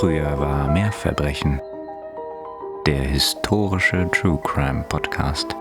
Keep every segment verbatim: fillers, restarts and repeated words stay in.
Früher war mehr Verbrechen. Der historische True Crime Podcast.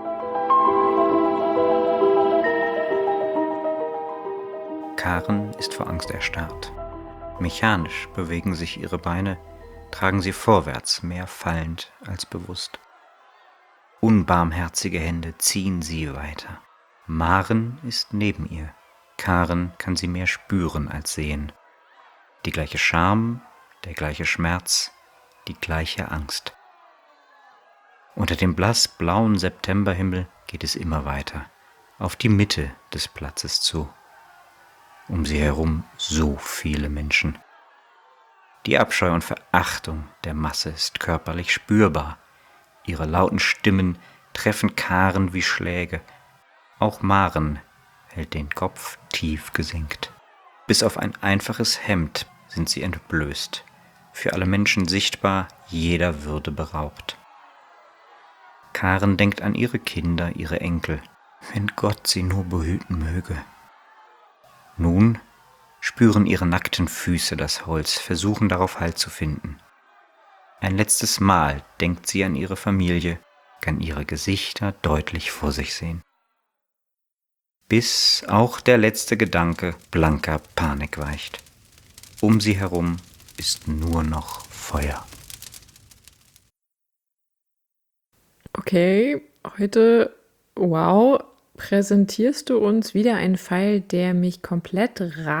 Karen ist vor Angst erstarrt. Mechanisch bewegen sich ihre Beine, tragen sie vorwärts, mehr fallend als bewusst. Unbarmherzige Hände ziehen sie weiter. Maren ist neben ihr. Karen kann sie mehr spüren als sehen. Die gleiche Scham, der gleiche Schmerz, die gleiche Angst. Unter dem blassblauen Septemberhimmel geht es immer weiter, auf die Mitte des Platzes zu. Um sie herum so viele Menschen. Die Abscheu und Verachtung der Masse ist körperlich spürbar. Ihre lauten Stimmen treffen Karen wie Schläge. Auch Maren hält den Kopf tief gesenkt. Bis auf ein einfaches Hemd sind sie entblößt, für alle Menschen sichtbar, jeder Würde beraubt. Karen denkt an ihre Kinder, ihre Enkel, wenn Gott sie nur behüten möge. Nun spüren ihre nackten Füße das Holz, versuchen darauf Halt zu finden. Ein letztes Mal denkt sie an ihre Familie, kann ihre Gesichter deutlich vor sich sehen. Bis auch der letzte Gedanke blanker Panik weicht. Um sie herum ist nur noch Feuer. Okay, heute, wow, präsentierst du uns wieder einen Fall, der mich komplett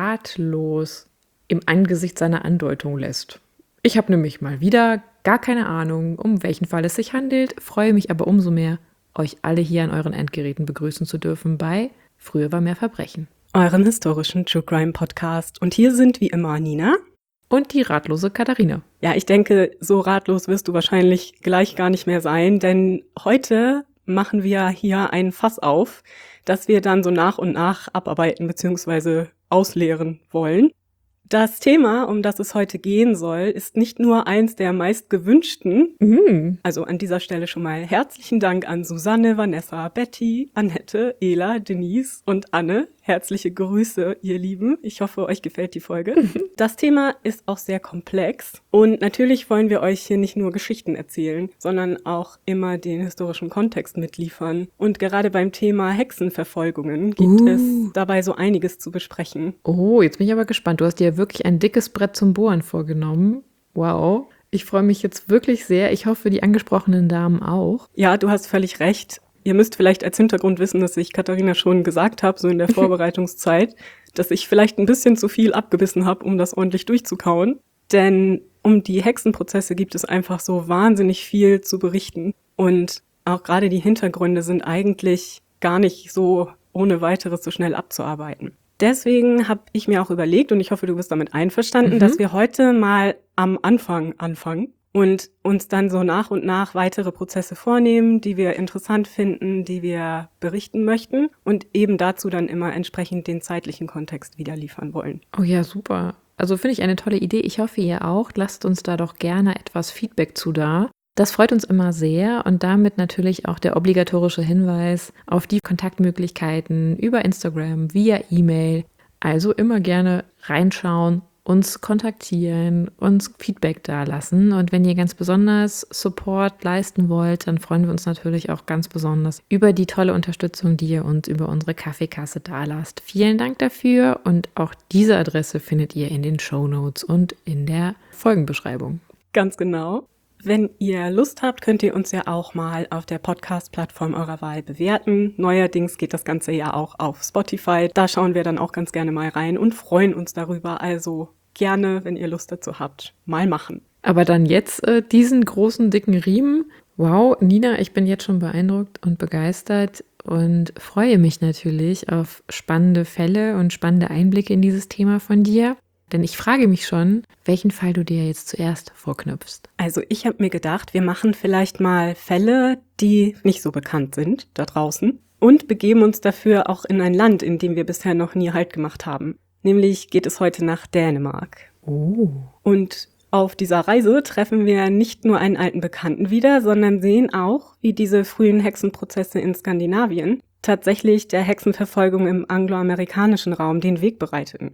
ratlos im Angesicht seiner Andeutung lässt. Ich habe nämlich mal wieder gar keine Ahnung, um welchen Fall es sich handelt, freue mich aber umso mehr, euch alle hier an euren Endgeräten begrüßen zu dürfen bei Früher war mehr Verbrechen. Euren historischen True Crime Podcast. Und hier sind wie immer Nina. Und die ratlose Katharina. Ja, ich denke, so ratlos wirst du wahrscheinlich gleich gar nicht mehr sein, denn heute machen wir hier ein Fass auf, das wir dann so nach und nach abarbeiten bzw. ausleeren wollen. Das Thema, um das es heute gehen soll, ist nicht nur eins der meist gewünschten. Mhm. Also an dieser Stelle schon mal herzlichen Dank an Susanne, Vanessa, Betty, Annette, Ela, Denise und Anne. Herzliche Grüße, ihr Lieben. Ich hoffe, euch gefällt die Folge. Mhm. Das Thema ist auch sehr komplex und natürlich wollen wir euch hier nicht nur Geschichten erzählen, sondern auch immer den historischen Kontext mitliefern. Und gerade beim Thema Hexenverfolgungen gibt uh. es dabei so einiges zu besprechen. Oh, jetzt bin ich aber gespannt. Du hast dir wirklich ein dickes Brett zum Bohren vorgenommen. Wow. Ich freue mich jetzt wirklich sehr. Ich hoffe, die angesprochenen Damen auch. Ja, du hast völlig recht. Ihr müsst vielleicht als Hintergrund wissen, dass ich Katharina schon gesagt habe, so in der Vorbereitungszeit, dass ich vielleicht ein bisschen zu viel abgebissen habe, um das ordentlich durchzukauen. Denn um die Hexenprozesse gibt es einfach so wahnsinnig viel zu berichten. Und auch gerade die Hintergründe sind eigentlich gar nicht so ohne weiteres so schnell abzuarbeiten. Deswegen habe ich mir auch überlegt, und ich hoffe, du bist damit einverstanden, mhm. dass wir heute mal am Anfang anfangen und uns dann so nach und nach weitere Prozesse vornehmen, die wir interessant finden, die wir berichten möchten und eben dazu dann immer entsprechend den zeitlichen Kontext wieder liefern wollen. Oh ja, super. Also finde ich eine tolle Idee. Ich hoffe, ihr auch. Lasst uns da doch gerne etwas Feedback zu da. Das freut uns immer sehr und damit natürlich auch der obligatorische Hinweis auf die Kontaktmöglichkeiten über Instagram, via E-Mail. Also immer gerne reinschauen, uns kontaktieren, uns Feedback dalassen. Und wenn ihr ganz besonders Support leisten wollt, dann freuen wir uns natürlich auch ganz besonders über die tolle Unterstützung, die ihr uns über unsere Kaffeekasse dalasst. Vielen Dank dafür und auch diese Adresse findet ihr in den Shownotes und in der Folgenbeschreibung. Ganz genau. Wenn ihr Lust habt, könnt ihr uns ja auch mal auf der Podcast-Plattform eurer Wahl bewerten. Neuerdings geht das Ganze ja auch auf Spotify. Da schauen wir dann auch ganz gerne mal rein und freuen uns darüber. Also gerne, wenn ihr Lust dazu habt, mal machen. Aber dann jetzt äh, diesen großen, dicken Riemen. Wow, Nina, ich bin jetzt schon beeindruckt und begeistert und freue mich natürlich auf spannende Fälle und spannende Einblicke in dieses Thema von dir. Denn ich frage mich schon, welchen Fall du dir jetzt zuerst vorknüpfst. Also ich habe mir gedacht, wir machen vielleicht mal Fälle, die nicht so bekannt sind da draußen und begeben uns dafür auch in ein Land, in dem wir bisher noch nie Halt gemacht haben. Nämlich geht es heute nach Dänemark. Oh. Und auf dieser Reise treffen wir nicht nur einen alten Bekannten wieder, sondern sehen auch, wie diese frühen Hexenprozesse in Skandinavien tatsächlich der Hexenverfolgung im angloamerikanischen Raum den Weg bereiteten.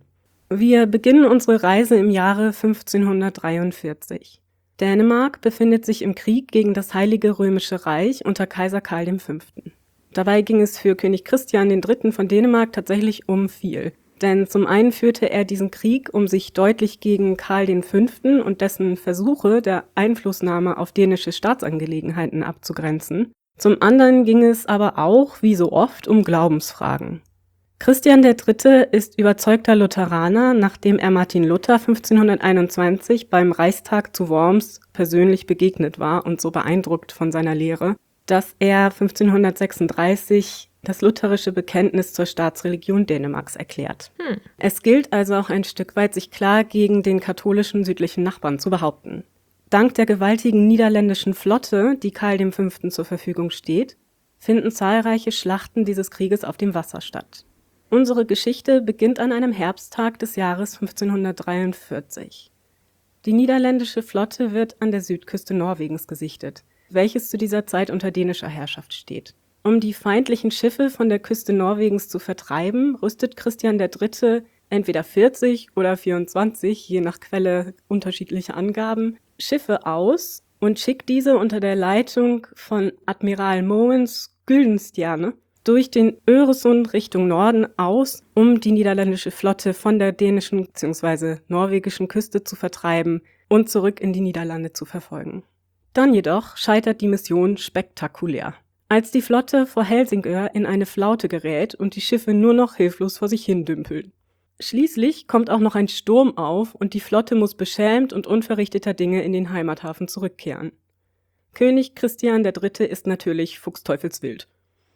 Wir beginnen unsere Reise im Jahre fünfzehnhundertdreiundvierzig. Dänemark befindet sich im Krieg gegen das Heilige Römische Reich unter Kaiser Karl der Fünfte. Dabei ging es für König Christian der Dritte von Dänemark tatsächlich um viel. Denn zum einen führte er diesen Krieg, um sich deutlich gegen Karl der Fünfte und dessen Versuche der Einflussnahme auf dänische Staatsangelegenheiten abzugrenzen. Zum anderen ging es aber auch, wie so oft, um Glaubensfragen. Christian der Dritte ist überzeugter Lutheraner, nachdem er Martin Luther fünfzehnhunderteinundzwanzig beim Reichstag zu Worms persönlich begegnet war und so beeindruckt von seiner Lehre, dass er fünfzehnhundertsechsunddreißig das lutherische Bekenntnis zur Staatsreligion Dänemarks erklärt. Hm. Es gilt also auch ein Stück weit, sich klar gegen den katholischen südlichen Nachbarn zu behaupten. Dank der gewaltigen niederländischen Flotte, die Karl der Fünfte zur Verfügung steht, finden zahlreiche Schlachten dieses Krieges auf dem Wasser statt. Unsere Geschichte beginnt an einem Herbsttag des Jahres fünfzehnhundertdreiundvierzig. Die niederländische Flotte wird an der Südküste Norwegens gesichtet, welches zu dieser Zeit unter dänischer Herrschaft steht. Um die feindlichen Schiffe von der Küste Norwegens zu vertreiben, rüstet Christian der Dritte entweder vierzig oder vierundzwanzig, je nach Quelle unterschiedliche Angaben, Schiffe aus und schickt diese unter der Leitung von Admiral Mogens Gyldenstierne durch den Øresund Richtung Norden aus, um die niederländische Flotte von der dänischen bzw. norwegischen Küste zu vertreiben und zurück in die Niederlande zu verfolgen. Dann jedoch scheitert die Mission spektakulär. Als die Flotte vor Helsingør in eine Flaute gerät und die Schiffe nur noch hilflos vor sich hin dümpeln. Schließlich kommt auch noch ein Sturm auf und die Flotte muss beschämt und unverrichteter Dinge in den Heimathafen zurückkehren. König Christian der Dritte ist natürlich fuchsteufelswild.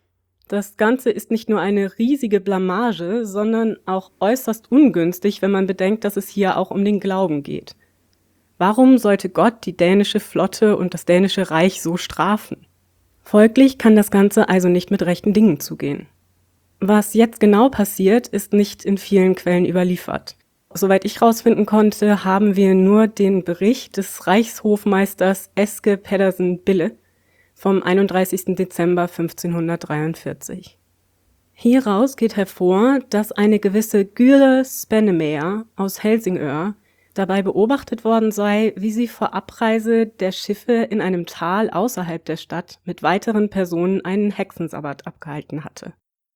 Das Ganze ist nicht nur eine riesige Blamage, sondern auch äußerst ungünstig, wenn man bedenkt, dass es hier auch um den Glauben geht. Warum sollte Gott die dänische Flotte und das dänische Reich so strafen? Folglich kann das Ganze also nicht mit rechten Dingen zugehen. Was jetzt genau passiert, ist nicht in vielen Quellen überliefert. Soweit ich herausfinden konnte, haben wir nur den Bericht des Reichshofmeisters Eske Pedersen Bille vom einunddreißigsten Dezember fünfzehnhundertdreiundvierzig. Hieraus geht hervor, dass eine gewisse Gyre Spennemeer aus Helsingør dabei beobachtet worden sei, wie sie vor Abreise der Schiffe in einem Tal außerhalb der Stadt mit weiteren Personen einen Hexensabbat abgehalten hatte.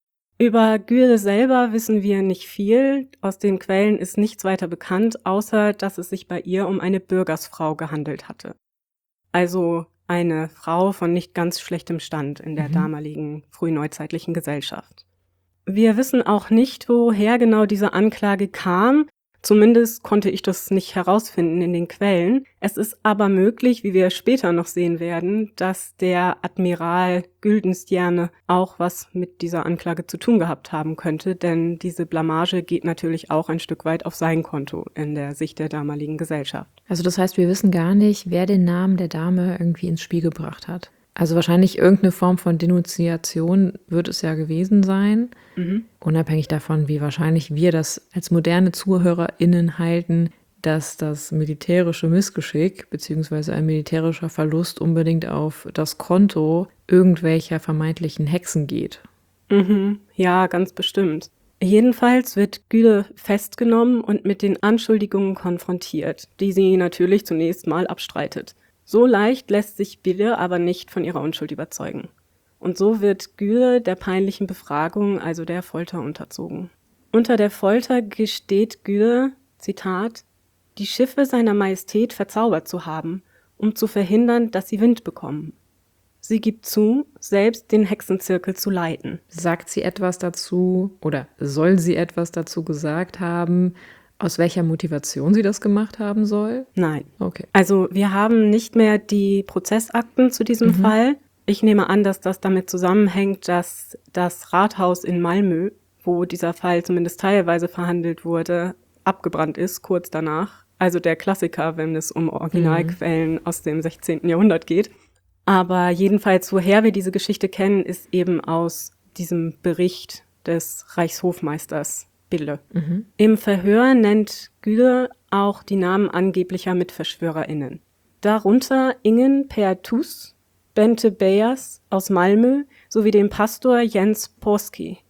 Über Gyre selber wissen wir nicht viel, aus den Quellen ist nichts weiter bekannt, außer dass es sich bei ihr um eine Bürgersfrau gehandelt hatte. Also eine Frau von nicht ganz schlechtem Stand in der mhm. damaligen frühneuzeitlichen Gesellschaft. Wir wissen auch nicht, woher genau diese Anklage kam. Zumindest konnte ich das nicht herausfinden in den Quellen. Es ist aber möglich, wie wir später noch sehen werden, dass der Admiral Gyldenstierne auch was mit dieser Anklage zu tun gehabt haben könnte, denn diese Blamage geht natürlich auch ein Stück weit auf sein Konto in der Sicht der damaligen Gesellschaft. Also das heißt, wir wissen gar nicht, wer den Namen der Dame irgendwie ins Spiel gebracht hat. Also wahrscheinlich irgendeine Form von Denunziation wird es ja gewesen sein, mhm. unabhängig davon, wie wahrscheinlich wir das als moderne ZuhörerInnen halten, dass das militärische Missgeschick bzw. ein militärischer Verlust unbedingt auf das Konto irgendwelcher vermeintlichen Hexen geht. Mhm. Ja, ganz bestimmt. Jedenfalls wird Gyre festgenommen und mit den Anschuldigungen konfrontiert, die sie natürlich zunächst mal abstreitet. So leicht lässt sich Bille aber nicht von ihrer Unschuld überzeugen. Und so wird Gyre der peinlichen Befragung, also der Folter, unterzogen. Unter der Folter gesteht Gyre, Zitat, die Schiffe seiner Majestät verzaubert zu haben, um zu verhindern, dass sie Wind bekommen. Sie gibt zu, selbst den Hexenzirkel zu leiten. Sagt sie etwas dazu oder soll sie etwas dazu gesagt haben, aus welcher Motivation sie das gemacht haben soll? Nein. Okay. Also wir haben nicht mehr die Prozessakten zu diesem mhm. Fall. Ich nehme an, dass das damit zusammenhängt, dass das Rathaus in Malmö, wo dieser Fall zumindest teilweise verhandelt wurde, abgebrannt ist, kurz danach. Also der Klassiker, wenn es um Originalquellen mhm. aus dem sechzehnten Jahrhundert geht. Aber jedenfalls, woher wir diese Geschichte kennen, ist eben aus diesem Bericht des Reichshofmeisters Bille. Mhm. Im Verhör nennt Gyre auch die Namen angeblicher MitverschwörerInnen. Darunter Ingen Pertus, Bente Beyers aus Malmö sowie den Pastor Jens Porski.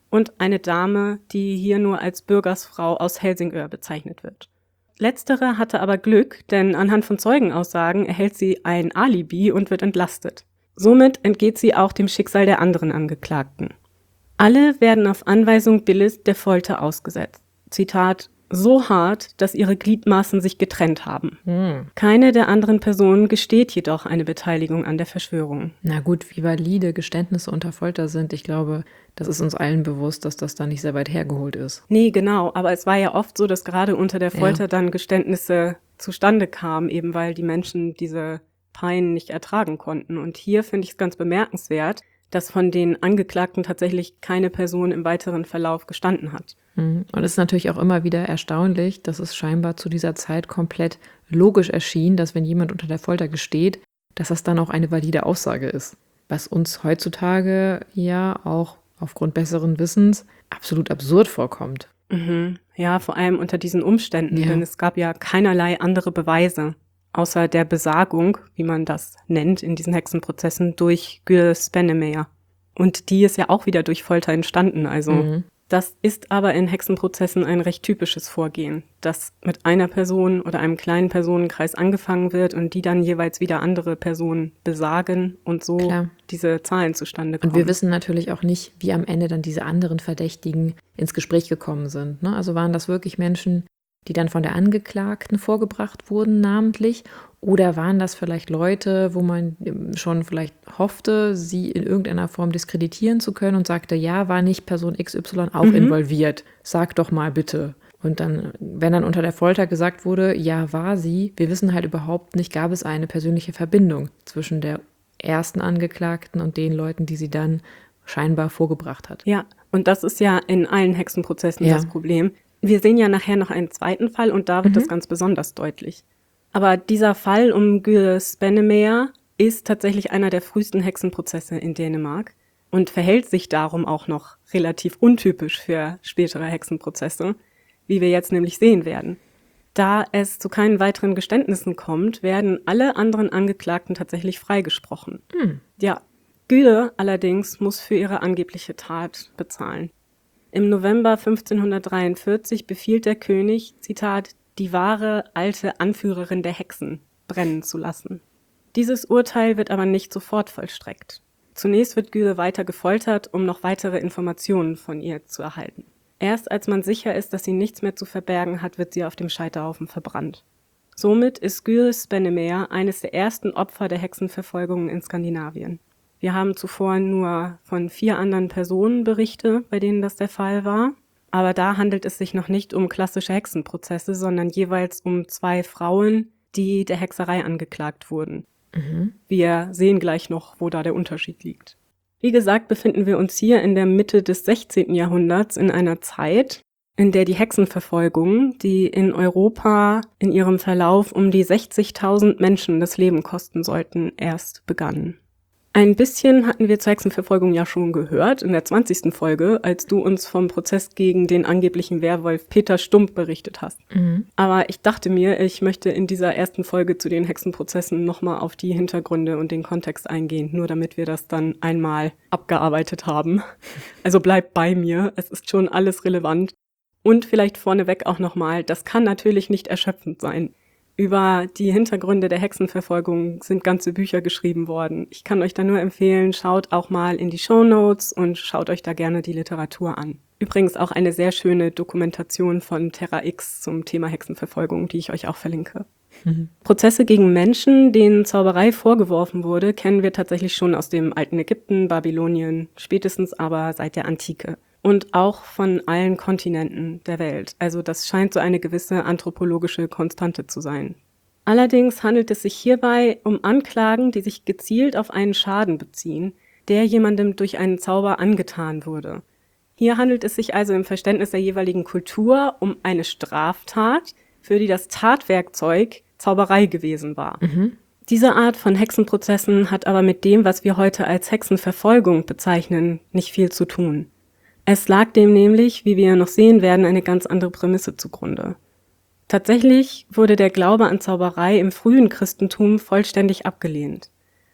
und eine Dame, die hier nur als Bürgersfrau aus Helsingør bezeichnet wird. Letztere hatte aber Glück, denn anhand von Zeugenaussagen erhält sie ein Alibi und wird entlastet. Somit entgeht sie auch dem Schicksal der anderen Angeklagten. Alle werden auf Anweisung Billes der Folter ausgesetzt. Zitat: so hart, dass ihre Gliedmaßen sich getrennt haben. Hm. Keine der anderen Personen gesteht jedoch eine Beteiligung an der Verschwörung. Na gut, wie valide Geständnisse unter Folter sind, ich glaube, das ist uns allen bewusst, dass das da nicht sehr weit hergeholt ist. Nee, genau, aber es war ja oft so, dass gerade unter der Folter Ja. dann Geständnisse zustande kamen, eben weil die Menschen diese Pein nicht ertragen konnten. Und hier finde ich es ganz bemerkenswert, dass von den Angeklagten tatsächlich keine Person im weiteren Verlauf gestanden hat. Mhm. Und es ist natürlich auch immer wieder erstaunlich, dass es scheinbar zu dieser Zeit komplett logisch erschien, dass wenn jemand unter der Folter gesteht, dass das dann auch eine valide Aussage ist. Was uns heutzutage ja auch aufgrund besseren Wissens absolut absurd vorkommt. Mhm. Ja, vor allem unter diesen Umständen, Ja. denn es gab ja keinerlei andere Beweise, außer der Besagung, wie man das nennt in diesen Hexenprozessen, durch Gül Spennemeyer. Und die ist ja auch wieder durch Folter entstanden, also Mhm. das ist aber in Hexenprozessen ein recht typisches Vorgehen, dass mit einer Person oder einem kleinen Personenkreis angefangen wird und die dann jeweils wieder andere Personen besagen und so Klar. diese Zahlen zustande kommen. Und wir wissen natürlich auch nicht, wie am Ende dann diese anderen Verdächtigen ins Gespräch gekommen sind. Ne? Also waren das wirklich Menschen, die dann von der Angeklagten vorgebracht wurden, namentlich? Oder waren das vielleicht Leute, wo man schon vielleicht hoffte, sie in irgendeiner Form diskreditieren zu können und sagte, ja, war nicht Person X Y auch Mhm. involviert? Sag doch mal bitte. Und dann, wenn dann unter der Folter gesagt wurde, ja, war sie, wir wissen halt überhaupt nicht, gab es eine persönliche Verbindung zwischen der ersten Angeklagten und den Leuten, die sie dann scheinbar vorgebracht hat. Ja, und das ist ja in allen Hexenprozessen Ja. das Problem. Wir sehen ja nachher noch einen zweiten Fall und da wird Mhm. das ganz besonders deutlich. Aber dieser Fall um Gül Spennemeyer ist tatsächlich einer der frühesten Hexenprozesse in Dänemark und verhält sich darum auch noch relativ untypisch für spätere Hexenprozesse, wie wir jetzt nämlich sehen werden. Da es zu keinen weiteren Geständnissen kommt, werden alle anderen Angeklagten tatsächlich freigesprochen. Hm. Ja, Gül allerdings muss für ihre angebliche Tat bezahlen. Im November fünfzehnhundertdreiundvierzig befiehlt der König, Zitat, die wahre alte Anführerin der Hexen brennen zu lassen. Dieses Urteil wird aber nicht sofort vollstreckt. Zunächst wird Gül weiter gefoltert, um noch weitere Informationen von ihr zu erhalten. Erst als man sicher ist, dass sie nichts mehr zu verbergen hat, wird sie auf dem Scheiterhaufen verbrannt. Somit ist Gül Spennemeyer eines der ersten Opfer der Hexenverfolgungen in Skandinavien. Wir haben zuvor nur von vier anderen Personen Berichte, bei denen das der Fall war. Aber da handelt es sich noch nicht um klassische Hexenprozesse, sondern jeweils um zwei Frauen, die der Hexerei angeklagt wurden. Mhm. Wir sehen gleich noch, wo da der Unterschied liegt. Wie gesagt, befinden wir uns hier in der Mitte des sechzehnten Jahrhunderts in einer Zeit, in der die Hexenverfolgungen, die in Europa in ihrem Verlauf um die sechzigtausend Menschen das Leben kosten sollten, erst begannen. Ein bisschen hatten wir zur Hexenverfolgung ja schon gehört in der zwanzigsten Folge, als du uns vom Prozess gegen den angeblichen Werwolf Peter Stump berichtet hast. Mhm. Aber ich dachte mir, ich möchte in dieser ersten Folge zu den Hexenprozessen nochmal auf die Hintergründe und den Kontext eingehen, nur damit wir das dann einmal abgearbeitet haben. Also bleibt bei mir, es ist schon alles relevant. Und vielleicht vorneweg auch nochmal, das kann natürlich nicht erschöpfend sein. Über die Hintergründe der Hexenverfolgung sind ganze Bücher geschrieben worden. Ich kann euch da nur empfehlen, schaut auch mal in die Shownotes und schaut euch da gerne die Literatur an. Übrigens auch eine sehr schöne Dokumentation von Terra X zum Thema Hexenverfolgung, die ich euch auch verlinke. Mhm. Prozesse gegen Menschen, denen Zauberei vorgeworfen wurde, kennen wir tatsächlich schon aus dem alten Ägypten, Babylonien, spätestens aber seit der Antike. Und auch von allen Kontinenten der Welt. Also das scheint so eine gewisse anthropologische Konstante zu sein. Allerdings handelt es sich hierbei um Anklagen, die sich gezielt auf einen Schaden beziehen, der jemandem durch einen Zauber angetan wurde. Hier handelt es sich also im Verständnis der jeweiligen Kultur um eine Straftat, für die das Tatwerkzeug Zauberei gewesen war. Mhm. Diese Art von Hexenprozessen hat aber mit dem, was wir heute als Hexenverfolgung bezeichnen, nicht viel zu tun. Es lag dem nämlich, wie wir noch sehen werden, eine ganz andere Prämisse zugrunde. Tatsächlich wurde der Glaube an Zauberei im frühen Christentum vollständig abgelehnt.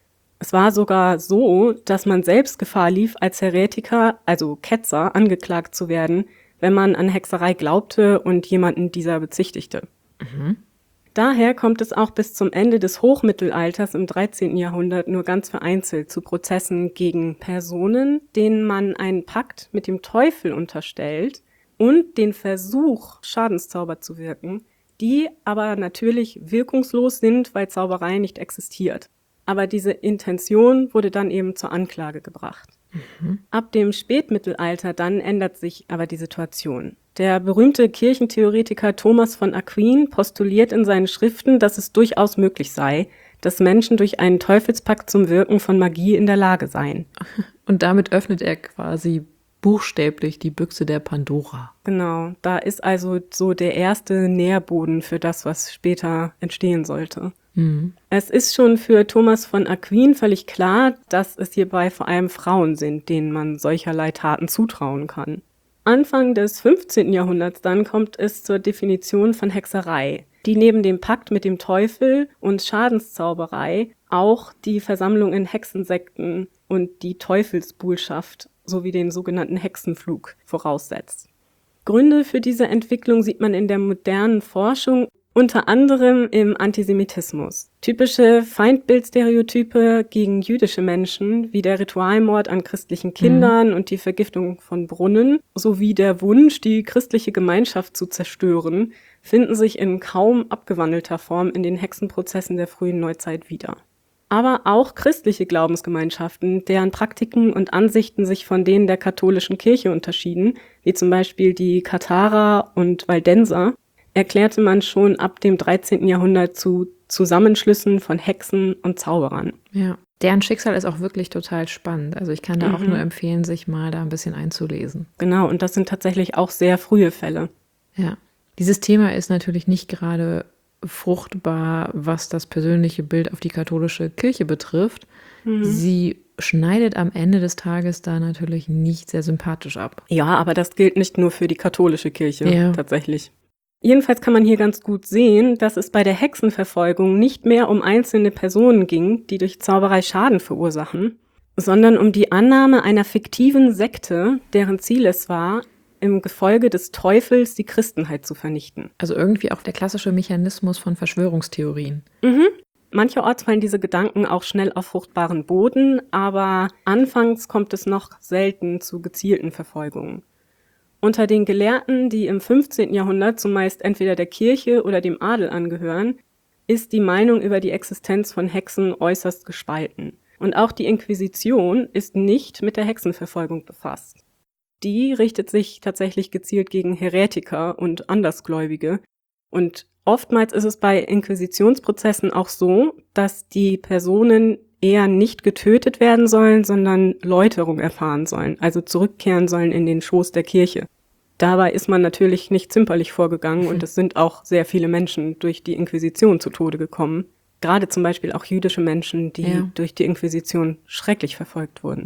Es war sogar so, dass man selbst Gefahr lief, als Häretiker, also Ketzer, angeklagt zu werden, wenn man an Hexerei glaubte und jemanden dieser bezichtigte. Mhm. Daher kommt es auch bis zum Ende des Hochmittelalters im dreizehnten Jahrhundert nur ganz vereinzelt zu Prozessen gegen Personen, denen man einen Pakt mit dem Teufel unterstellt und den Versuch, Schadenszauber zu wirken, die aber natürlich wirkungslos sind, weil Zauberei nicht existiert. Aber diese Intention wurde dann eben zur Anklage gebracht. Mhm. Ab dem Spätmittelalter dann ändert sich aber die Situation. Der berühmte Kirchentheoretiker Thomas von Aquin postuliert in seinen Schriften, dass es durchaus möglich sei, dass Menschen durch einen Teufelspakt zum Wirken von Magie in der Lage seien. Und damit öffnet er quasi buchstäblich die Büchse der Pandora. Genau, da ist also so der erste Nährboden für das, was später entstehen sollte. Mhm. Es ist schon für Thomas von Aquin völlig klar, dass es hierbei vor allem Frauen sind, denen man solcherlei Taten zutrauen kann. Anfang des fünfzehnten Jahrhunderts dann kommt es zur Definition von Hexerei, die neben dem Pakt mit dem Teufel und Schadenszauberei auch die Versammlung in Hexensekten und die Teufelsbuhlschaft sowie den sogenannten Hexenflug voraussetzt. Gründe für diese Entwicklung sieht man in der modernen Forschung, unter anderem im Antisemitismus. Typische Feindbildstereotype gegen jüdische Menschen, wie der Ritualmord an christlichen Kindern mhm. und die Vergiftung von Brunnen, sowie der Wunsch, die christliche Gemeinschaft zu zerstören, finden sich in kaum abgewandelter Form in den Hexenprozessen der frühen Neuzeit wieder. Aber auch christliche Glaubensgemeinschaften, deren Praktiken und Ansichten sich von denen der katholischen Kirche unterschieden, wie zum Beispiel die Katharer und Waldenser, erklärte man schon ab dem dreizehnten Jahrhundert zu Zusammenschlüssen von Hexen und Zauberern. Ja, deren Schicksal ist auch wirklich total spannend. Also ich kann da Mhm. auch nur empfehlen, sich mal da ein bisschen einzulesen. Genau, und das sind tatsächlich auch sehr frühe Fälle. Ja, dieses Thema ist natürlich nicht gerade fruchtbar, was das persönliche Bild auf die katholische Kirche betrifft. Mhm. Sie schneidet am Ende des Tages da natürlich nicht sehr sympathisch ab. Ja, aber das gilt nicht nur für die katholische Kirche, Ja. tatsächlich. Jedenfalls kann man hier ganz gut sehen, dass es bei der Hexenverfolgung nicht mehr um einzelne Personen ging, die durch Zauberei Schaden verursachen, sondern um die Annahme einer fiktiven Sekte, deren Ziel es war, im Gefolge des Teufels die Christenheit zu vernichten. Also irgendwie auch der klassische Mechanismus von Verschwörungstheorien. Mhm. Mancherorts fallen diese Gedanken auch schnell auf fruchtbaren Boden, aber anfangs kommt es noch selten zu gezielten Verfolgungen. Unter den Gelehrten, die im fünfzehnten Jahrhundert zumeist entweder der Kirche oder dem Adel angehören, ist die Meinung über die Existenz von Hexen äußerst gespalten. Und auch die Inquisition ist nicht mit der Hexenverfolgung befasst. Die richtet sich tatsächlich gezielt gegen Häretiker und Andersgläubige. Und oftmals ist es bei Inquisitionsprozessen auch so, dass die Personen eher nicht getötet werden sollen, sondern Läuterung erfahren sollen, also zurückkehren sollen in den Schoß der Kirche. Dabei ist man natürlich nicht zimperlich vorgegangen und es sind auch sehr viele Menschen durch die Inquisition zu Tode gekommen. Gerade zum Beispiel auch jüdische Menschen, die Ja. durch die Inquisition schrecklich verfolgt wurden.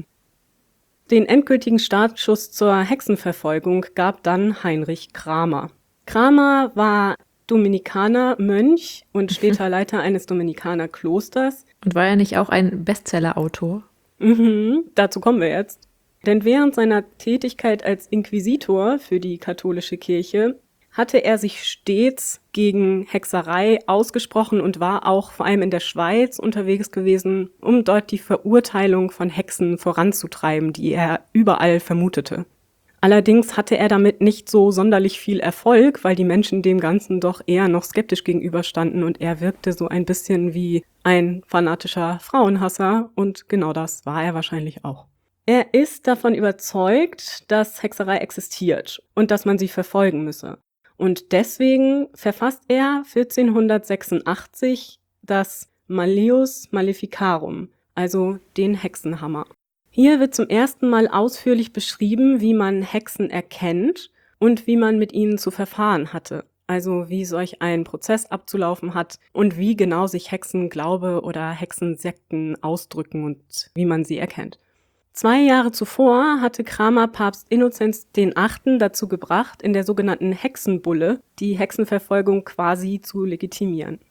Den endgültigen Startschuss zur Hexenverfolgung gab dann Heinrich Kramer. Kramer war Dominikaner, Mönch und später Leiter eines Dominikanerklosters. Und war er nicht auch ein Bestseller-Autor? Mhm, dazu kommen wir jetzt. Denn während seiner Tätigkeit als Inquisitor für die katholische Kirche hatte er sich stets gegen Hexerei ausgesprochen und war auch vor allem in der Schweiz unterwegs gewesen, um dort die Verurteilung von Hexen voranzutreiben, die er überall vermutete. Allerdings hatte er damit nicht so sonderlich viel Erfolg, weil die Menschen dem Ganzen doch eher noch skeptisch gegenüberstanden und er wirkte so ein bisschen wie ein fanatischer Frauenhasser und genau das war er wahrscheinlich auch. Er ist davon überzeugt, dass Hexerei existiert und dass man sie verfolgen müsse. Und deswegen verfasst er vierzehnhundertsechsundachtzig das Malleus Maleficarum, also den Hexenhammer. Hier wird zum ersten Mal ausführlich beschrieben, wie man Hexen erkennt und wie man mit ihnen zu verfahren hatte. Also wie solch ein Prozess abzulaufen hat und wie genau sich Hexenglaube oder Hexensekten ausdrücken und wie man sie erkennt. Zwei Jahre zuvor hatte Kramer Papst Innozenz den Achten dazu gebracht, in der sogenannten Hexenbulle die Hexenverfolgung quasi zu legitimieren.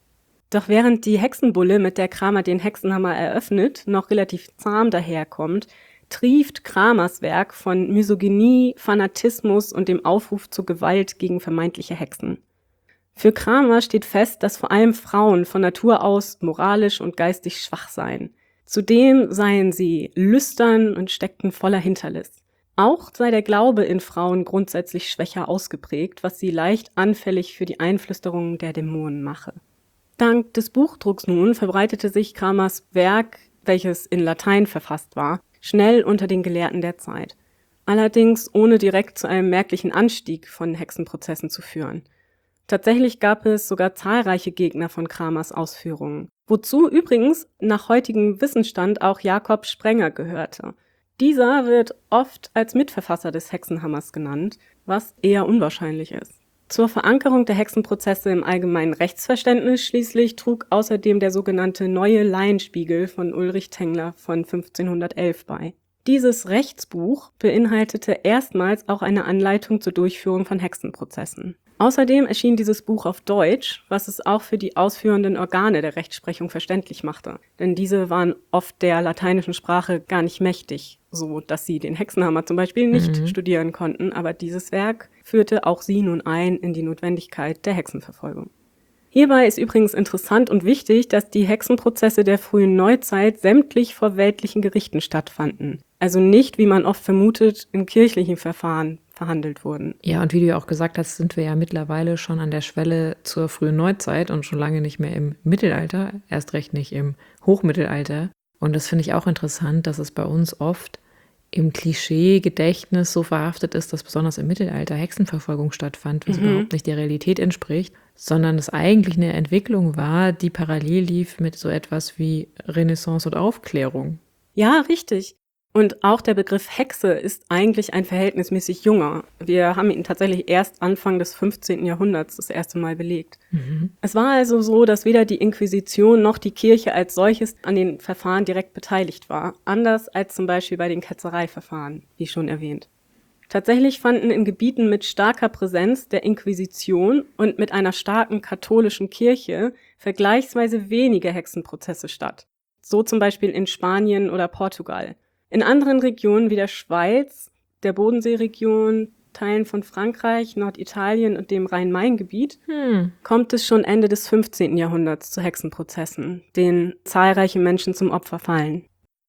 Doch während die Hexenbulle, mit der Kramer den Hexenhammer eröffnet, noch relativ zahm daherkommt, trieft Kramers Werk von Misogynie, Fanatismus und dem Aufruf zur Gewalt gegen vermeintliche Hexen. Für Kramer steht fest, dass vor allem Frauen von Natur aus moralisch und geistig schwach seien. Zudem seien sie lüstern und steckten voller Hinterlist. Auch sei der Glaube in Frauen grundsätzlich schwächer ausgeprägt, was sie leicht anfällig für die Einflüsterungen der Dämonen mache. Dank des Buchdrucks nun verbreitete sich Kramers Werk, welches in Latein verfasst war, schnell unter den Gelehrten der Zeit. Allerdings ohne direkt zu einem merklichen Anstieg von Hexenprozessen zu führen. Tatsächlich gab es sogar zahlreiche Gegner von Kramers Ausführungen, wozu übrigens nach heutigem Wissensstand auch Jakob Sprenger gehörte. Dieser wird oft als Mitverfasser des Hexenhammers genannt, was eher unwahrscheinlich ist. Zur Verankerung der Hexenprozesse im allgemeinen Rechtsverständnis schließlich trug außerdem der sogenannte Neue Laienspiegel von Ulrich Tengler von fünfzehnhundertelf bei. Dieses Rechtsbuch beinhaltete erstmals auch eine Anleitung zur Durchführung von Hexenprozessen. Außerdem erschien dieses Buch auf Deutsch, was es auch für die ausführenden Organe der Rechtsprechung verständlich machte. Denn diese waren oft der lateinischen Sprache gar nicht mächtig, so dass sie den Hexenhammer zum Beispiel nicht mhm. studieren konnten, aber dieses Werk führte auch sie nun ein in die Notwendigkeit der Hexenverfolgung. Hierbei ist übrigens interessant und wichtig, dass die Hexenprozesse der frühen Neuzeit sämtlich vor weltlichen Gerichten stattfanden. Also nicht, wie man oft vermutet, in kirchlichen Verfahren verhandelt wurden. Ja, und wie du ja auch gesagt hast, sind wir ja mittlerweile schon an der Schwelle zur frühen Neuzeit und schon lange nicht mehr im Mittelalter, erst recht nicht im Hochmittelalter. Und das finde ich auch interessant, dass es bei uns oft im Klischee-Gedächtnis so verhaftet ist, dass besonders im Mittelalter Hexenverfolgung stattfand, was mhm. überhaupt nicht der Realität entspricht, sondern es eigentlich eine Entwicklung war, die parallel lief mit so etwas wie Renaissance und Aufklärung. Ja, richtig. Und auch der Begriff Hexe ist eigentlich ein verhältnismäßig junger. Wir haben ihn tatsächlich erst Anfang des fünfzehnten Jahrhunderts das erste Mal belegt. Mhm. Es war also so, dass weder die Inquisition noch die Kirche als solches an den Verfahren direkt beteiligt war, anders als zum Beispiel bei den Ketzereiverfahren, wie schon erwähnt. Tatsächlich fanden in Gebieten mit starker Präsenz der Inquisition und mit einer starken katholischen Kirche vergleichsweise wenige Hexenprozesse statt. So zum Beispiel in Spanien oder Portugal. In anderen Regionen wie der Schweiz, der Bodenseeregion, Teilen von Frankreich, Norditalien und dem Rhein-Main-Gebiet hm. kommt es schon Ende des fünfzehnten Jahrhunderts zu Hexenprozessen, denen zahlreiche Menschen zum Opfer fallen.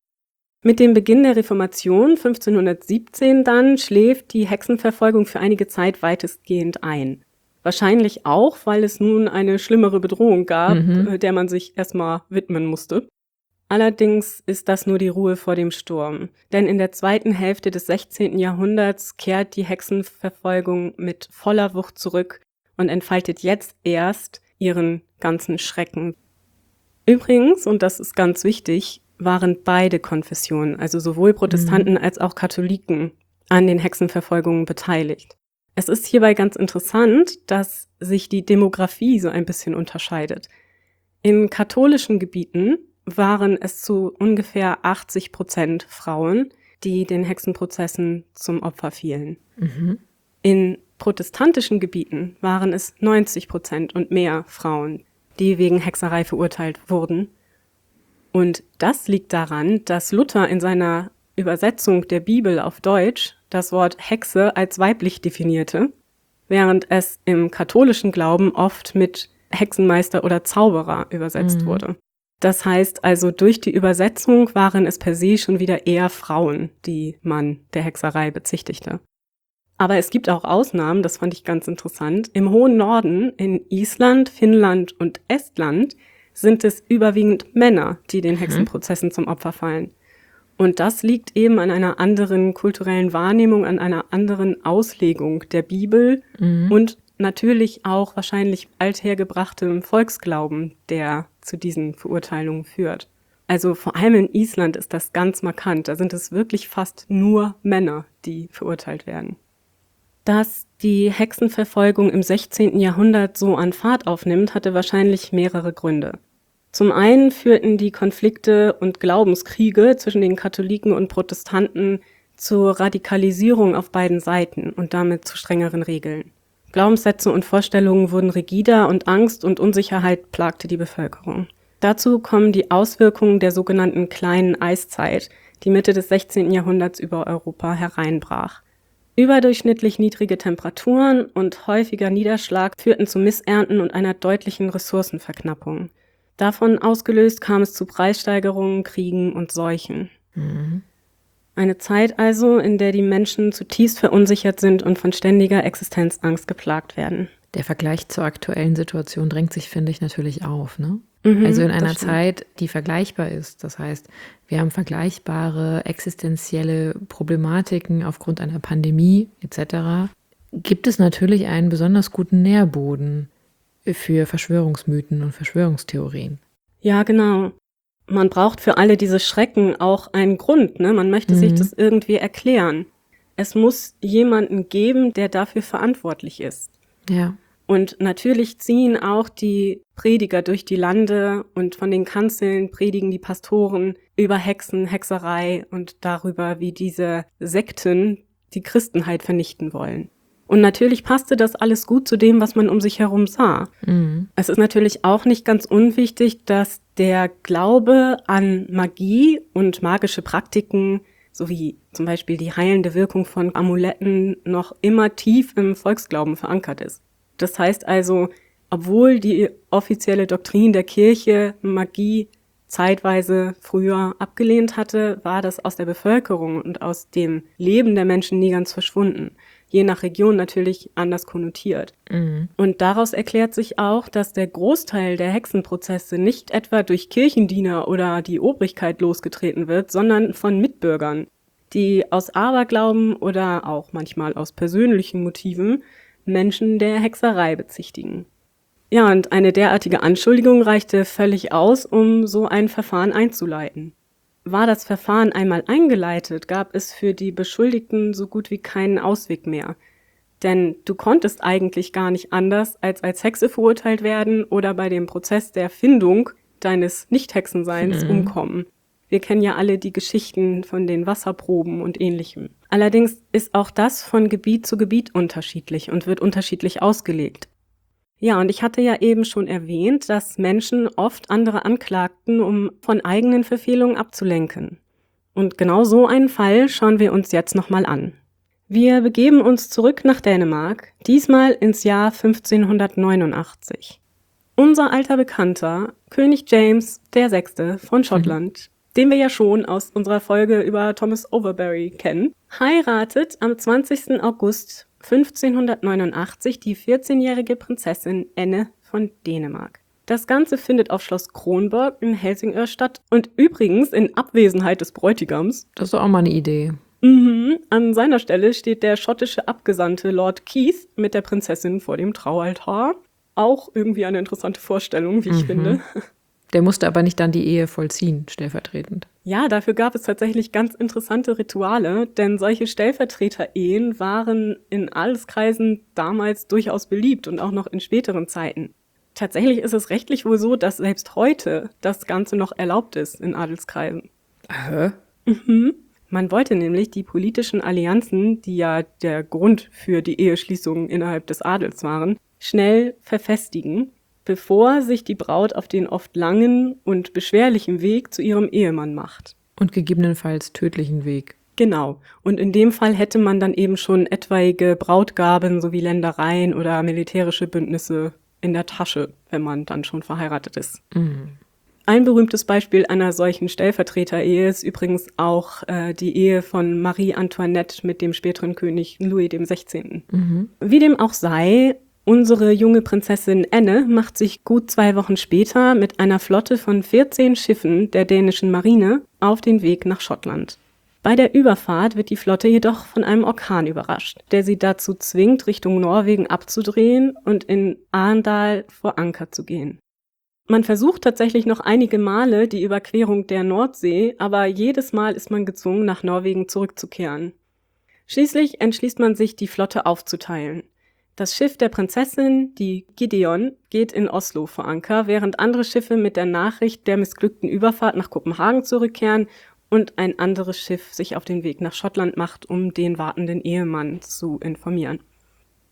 Mit dem Beginn der Reformation fünfzehnhundertsiebzehn dann schläft die Hexenverfolgung für einige Zeit weitestgehend ein. Wahrscheinlich auch, weil es nun eine schlimmere Bedrohung gab, mhm. der man sich erstmal widmen musste. Allerdings ist das nur die Ruhe vor dem Sturm, denn in der zweiten Hälfte des sechzehnten Jahrhunderts kehrt die Hexenverfolgung mit voller Wucht zurück und entfaltet jetzt erst ihren ganzen Schrecken. Übrigens, und das ist ganz wichtig, waren beide Konfessionen, also sowohl Protestanten mhm. als auch Katholiken, an den Hexenverfolgungen beteiligt. Es ist hierbei ganz interessant, dass sich die Demografie so ein bisschen unterscheidet. In katholischen Gebieten waren es zu ungefähr achtzig Prozent Frauen, die den Hexenprozessen zum Opfer fielen. Mhm. In protestantischen Gebieten waren es neunzig Prozent und mehr Frauen, die wegen Hexerei verurteilt wurden. Und das liegt daran, dass Luther in seiner Übersetzung der Bibel auf Deutsch das Wort Hexe als weiblich definierte, während es im katholischen Glauben oft mit Hexenmeister oder Zauberer übersetzt mhm. wurde. Das heißt also, durch die Übersetzung waren es per se schon wieder eher Frauen, die man der Hexerei bezichtigte. Aber es gibt auch Ausnahmen, das fand ich ganz interessant. Im hohen Norden, in Island, Finnland und Estland, sind es überwiegend Männer, die den Hexenprozessen zum Opfer fallen. Und das liegt eben an einer anderen kulturellen Wahrnehmung, an einer anderen Auslegung der Bibel mhm. und natürlich auch wahrscheinlich althergebrachtem Volksglauben, der zu diesen Verurteilungen führt. Also vor allem in Island ist das ganz markant. Da sind es wirklich fast nur Männer, die verurteilt werden. Dass die Hexenverfolgung im sechzehnten Jahrhundert so an Fahrt aufnimmt, hatte wahrscheinlich mehrere Gründe. Zum einen führten die Konflikte und Glaubenskriege zwischen den Katholiken und Protestanten zur Radikalisierung auf beiden Seiten und damit zu strengeren Regeln. Glaubenssätze und Vorstellungen wurden rigider und Angst und Unsicherheit plagte die Bevölkerung. Dazu kommen die Auswirkungen der sogenannten kleinen Eiszeit, die Mitte des sechzehnten Jahrhunderts über Europa hereinbrach. Überdurchschnittlich niedrige Temperaturen und häufiger Niederschlag führten zu Missernten und einer deutlichen Ressourcenverknappung. Davon ausgelöst kam es zu Preissteigerungen, Kriegen und Seuchen. Mhm. Eine Zeit also, in der die Menschen zutiefst verunsichert sind und von ständiger Existenzangst geplagt werden. Der Vergleich zur aktuellen Situation drängt sich, finde ich, natürlich auf, ne? Mhm, also in das einer stimmt. Zeit, die vergleichbar ist. Das heißt, wir haben vergleichbare existenzielle Problematiken aufgrund einer Pandemie et cetera. Gibt es natürlich einen besonders guten Nährboden für Verschwörungsmythen und Verschwörungstheorien. Ja, genau. Man braucht für alle diese Schrecken auch einen Grund, ne? Man möchte sich Mhm. das irgendwie erklären. Es muss jemanden geben, der dafür verantwortlich ist. Ja. Und natürlich ziehen auch die Prediger durch die Lande und von den Kanzeln predigen die Pastoren über Hexen, Hexerei und darüber, wie diese Sekten die Christenheit vernichten wollen. Und natürlich passte das alles gut zu dem, was man um sich herum sah. Mhm. Es ist natürlich auch nicht ganz unwichtig, dass der Glaube an Magie und magische Praktiken sowie zum Beispiel die heilende Wirkung von Amuletten noch immer tief im Volksglauben verankert ist. Das heißt also, obwohl die offizielle Doktrin der Kirche Magie zeitweise früher abgelehnt hatte, war das aus der Bevölkerung und aus dem Leben der Menschen nie ganz verschwunden. Je nach Region natürlich anders konnotiert. Mhm. Und daraus erklärt sich auch, dass der Großteil der Hexenprozesse nicht etwa durch Kirchendiener oder die Obrigkeit losgetreten wird, sondern von Mitbürgern, die aus Aberglauben oder auch manchmal aus persönlichen Motiven Menschen der Hexerei bezichtigen. Ja, und eine derartige Anschuldigung reichte völlig aus, um so ein Verfahren einzuleiten. War das Verfahren einmal eingeleitet, gab es für die Beschuldigten so gut wie keinen Ausweg mehr. Denn du konntest eigentlich gar nicht anders, als als Hexe verurteilt werden oder bei dem Prozess der Findung deines Nicht-Hexenseins Mhm. umkommen. Wir kennen ja alle die Geschichten von den Wasserproben und Ähnlichem. Allerdings ist auch das von Gebiet zu Gebiet unterschiedlich und wird unterschiedlich ausgelegt. Ja, und ich hatte ja eben schon erwähnt, dass Menschen oft andere anklagten, um von eigenen Verfehlungen abzulenken. Und genau so einen Fall schauen wir uns jetzt nochmal an. Wir begeben uns zurück nach Dänemark, diesmal ins Jahr fünfzehnhundertneunundachtzig. Unser alter Bekannter, König James der Sechste von Schottland, den wir ja schon aus unserer Folge über Thomas Overbury kennen, heiratet am zwanzigsten August fünfzehnhundertneunundachtzig die vierzehnjährige Prinzessin Anne von Dänemark. Das Ganze findet auf Schloss Kronborg in Helsingør statt und übrigens in Abwesenheit des Bräutigams. Das ist doch auch mal eine Idee. Mhm. An seiner Stelle steht der schottische Abgesandte Lord Keith mit der Prinzessin vor dem Traualtar. Auch irgendwie eine interessante Vorstellung, wie ich Mhm. finde. Der musste aber nicht dann die Ehe vollziehen, stellvertretend. Ja, dafür gab es tatsächlich ganz interessante Rituale, denn solche Stellvertreter-Ehen waren in Adelskreisen damals durchaus beliebt und auch noch in späteren Zeiten. Tatsächlich ist es rechtlich wohl so, dass selbst heute das Ganze noch erlaubt ist in Adelskreisen. Hä? Mhm. Man wollte nämlich die politischen Allianzen, die ja der Grund für die Eheschließungen innerhalb des Adels waren, schnell verfestigen, bevor sich die Braut auf den oft langen und beschwerlichen Weg zu ihrem Ehemann macht. Und gegebenenfalls tödlichen Weg. Genau. Und in dem Fall hätte man dann eben schon etwaige Brautgaben sowie Ländereien oder militärische Bündnisse in der Tasche, wenn man dann schon verheiratet ist. Mhm. Ein berühmtes Beispiel einer solchen Stellvertreter-Ehe ist übrigens auch äh, die Ehe von Marie Antoinette mit dem späteren König Louis dem Sechzehnten. Mhm. Wie dem auch sei, unsere junge Prinzessin Anne macht sich gut zwei Wochen später mit einer Flotte von vierzehn Schiffen der dänischen Marine auf den Weg nach Schottland. Bei der Überfahrt wird die Flotte jedoch von einem Orkan überrascht, der sie dazu zwingt, Richtung Norwegen abzudrehen und in Arendal vor Anker zu gehen. Man versucht tatsächlich noch einige Male die Überquerung der Nordsee, aber jedes Mal ist man gezwungen, nach Norwegen zurückzukehren. Schließlich entschließt man sich, die Flotte aufzuteilen. Das Schiff der Prinzessin, die Gideon, geht in Oslo vor Anker, während andere Schiffe mit der Nachricht der missglückten Überfahrt nach Kopenhagen zurückkehren und ein anderes Schiff sich auf den Weg nach Schottland macht, um den wartenden Ehemann zu informieren.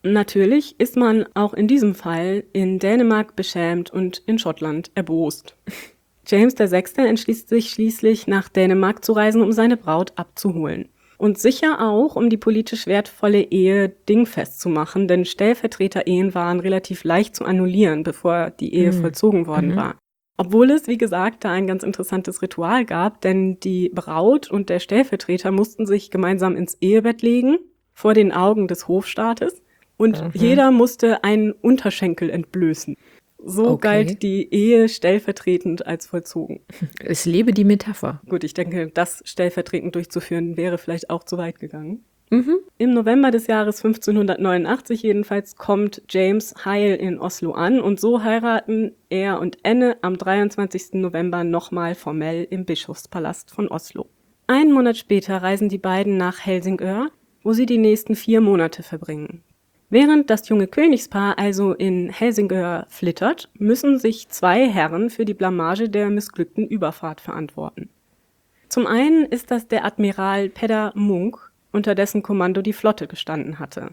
Natürlich ist man auch in diesem Fall in Dänemark beschämt und in Schottland erbost. James der Sechste entschließt sich schließlich, nach Dänemark zu reisen, um seine Braut abzuholen. Und sicher auch, um die politisch wertvolle Ehe dingfest zu machen, denn Stellvertreterehen waren relativ leicht zu annullieren, bevor die Ehe mhm. vollzogen worden mhm. war. Obwohl es, wie gesagt, da ein ganz interessantes Ritual gab, denn die Braut und der Stellvertreter mussten sich gemeinsam ins Ehebett legen, vor den Augen des Hofstaates, und mhm. jeder musste einen Unterschenkel entblößen. So okay. galt die Ehe stellvertretend als vollzogen. Es lebe die Metapher. Gut, ich denke, das stellvertretend durchzuführen wäre vielleicht auch zu weit gegangen. Mhm. Im November des Jahres fünfzehnhundertneunundachtzig jedenfalls kommt James heil in Oslo an und so heiraten er und Anne am dreiundzwanzigsten November nochmal formell im Bischofspalast von Oslo. Einen Monat später reisen die beiden nach Helsingør, wo sie die nächsten vier Monate verbringen. Während das junge Königspaar also in Helsingør flittert, müssen sich zwei Herren für die Blamage der missglückten Überfahrt verantworten. Zum einen ist das der Admiral Peder Munk, unter dessen Kommando die Flotte gestanden hatte.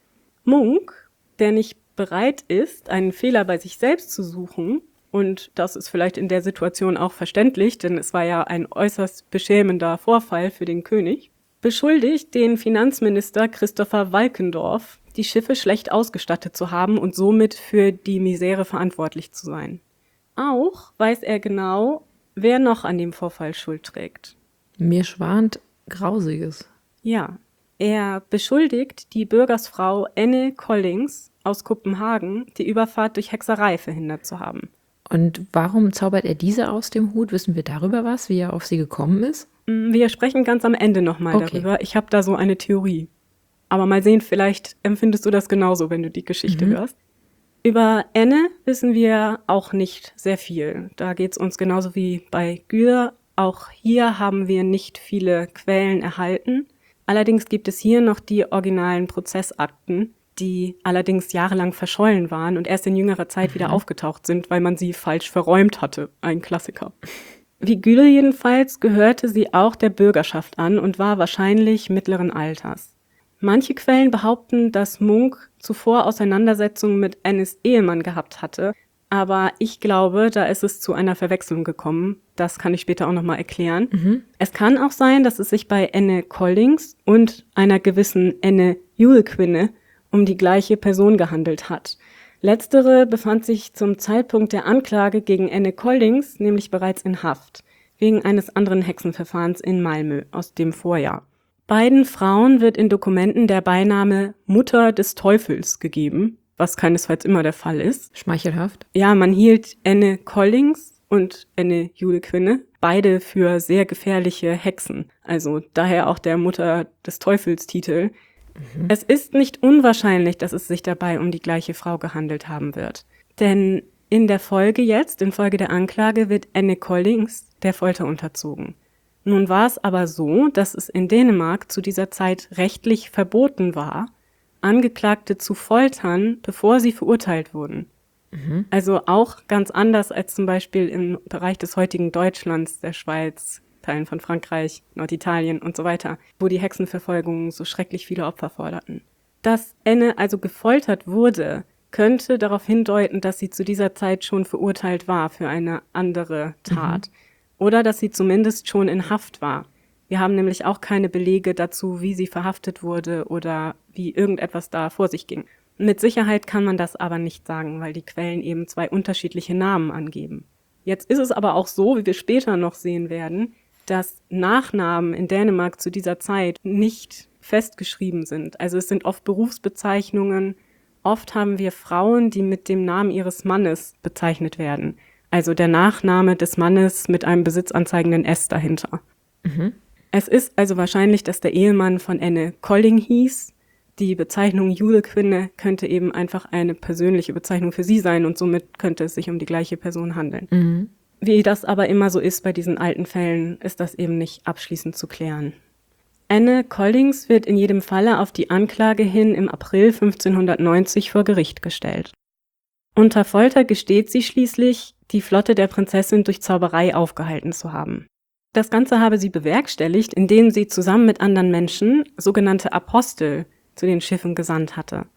Munk, der nicht bereit ist, einen Fehler bei sich selbst zu suchen, und das ist vielleicht in der Situation auch verständlich, denn es war ja ein äußerst beschämender Vorfall für den König, beschuldigt den Finanzminister Christopher Valkendorf, die Schiffe schlecht ausgestattet zu haben und somit für die Misere verantwortlich zu sein. Auch weiß er genau, wer noch an dem Vorfall Schuld trägt. Mir schwant Grausiges. Ja, er beschuldigt die Bürgersfrau Anne Collings aus Kopenhagen, die Überfahrt durch Hexerei verhindert zu haben. Und warum zaubert er diese aus dem Hut? Wissen wir darüber was, wie er auf sie gekommen ist? Wir sprechen ganz am Ende nochmal okay. darüber. Ich habe da so eine Theorie. Aber mal sehen, vielleicht empfindest du das genauso, wenn du die Geschichte mhm. hörst. Über Anne wissen wir auch nicht sehr viel. Da geht es uns genauso wie bei Gyr. Auch hier haben wir nicht viele Quellen erhalten. Allerdings gibt es hier noch die originalen Prozessakten, die allerdings jahrelang verschollen waren und erst in jüngerer Zeit mhm. wieder aufgetaucht sind, weil man sie falsch verräumt hatte. Ein Klassiker. Wie Gyr jedenfalls gehörte sie auch der Bürgerschaft an und war wahrscheinlich mittleren Alters. Manche Quellen behaupten, dass Munk zuvor Auseinandersetzungen mit Annes Ehemann gehabt hatte, aber ich glaube, da ist es zu einer Verwechslung gekommen. Das kann ich später auch nochmal erklären. Mhm. Es kann auch sein, dass es sich bei Anne Collings und einer gewissen Anne Julquinne um die gleiche Person gehandelt hat. Letztere befand sich zum Zeitpunkt der Anklage gegen Anne Collings nämlich bereits in Haft, wegen eines anderen Hexenverfahrens in Malmö aus dem Vorjahr. Beiden Frauen wird in Dokumenten der Beiname Mutter des Teufels gegeben, was keinesfalls immer der Fall ist. Schmeichelhaft. Ja, man hielt Anne Collings und Anne Julquinne beide für sehr gefährliche Hexen, also daher auch der Mutter des Teufels Titel. Mhm. Es ist nicht unwahrscheinlich, dass es sich dabei um die gleiche Frau gehandelt haben wird. Denn in der Folge jetzt, in Folge der Anklage, wird Anne Collings der Folter unterzogen. Nun war es aber so, dass es in Dänemark zu dieser Zeit rechtlich verboten war, Angeklagte zu foltern, bevor sie verurteilt wurden. Mhm. Also auch ganz anders als zum Beispiel im Bereich des heutigen Deutschlands, der Schweiz, Teilen von Frankreich, Norditalien und so weiter, wo die Hexenverfolgungen so schrecklich viele Opfer forderten. Dass Anne also gefoltert wurde, könnte darauf hindeuten, dass sie zu dieser Zeit schon verurteilt war für eine andere Tat. Mhm. Oder dass sie zumindest schon in Haft war. Wir haben nämlich auch keine Belege dazu, wie sie verhaftet wurde oder wie irgendetwas da vor sich ging. Mit Sicherheit kann man das aber nicht sagen, weil die Quellen eben zwei unterschiedliche Namen angeben. Jetzt ist es aber auch so, wie wir später noch sehen werden, dass Nachnamen in Dänemark zu dieser Zeit nicht festgeschrieben sind. Also es sind oft Berufsbezeichnungen. Oft haben wir Frauen, die mit dem Namen ihres Mannes bezeichnet werden. Also der Nachname des Mannes mit einem besitzanzeigenden S dahinter. Mhm. Es ist also wahrscheinlich, dass der Ehemann von Anne Colling hieß. Die Bezeichnung Julquinne könnte eben einfach eine persönliche Bezeichnung für sie sein und somit könnte es sich um die gleiche Person handeln. Mhm. Wie das aber immer so ist bei diesen alten Fällen, ist das eben nicht abschließend zu klären. Anne Collings wird in jedem Falle auf die Anklage hin im April fünfzehnhundertneunzig vor Gericht gestellt. Unter Folter gesteht sie schließlich, die Flotte der Prinzessin durch Zauberei aufgehalten zu haben. Das Ganze habe sie bewerkstelligt, indem sie zusammen mit anderen Menschen sogenannte Apostel zu den Schiffen gesandt hatte.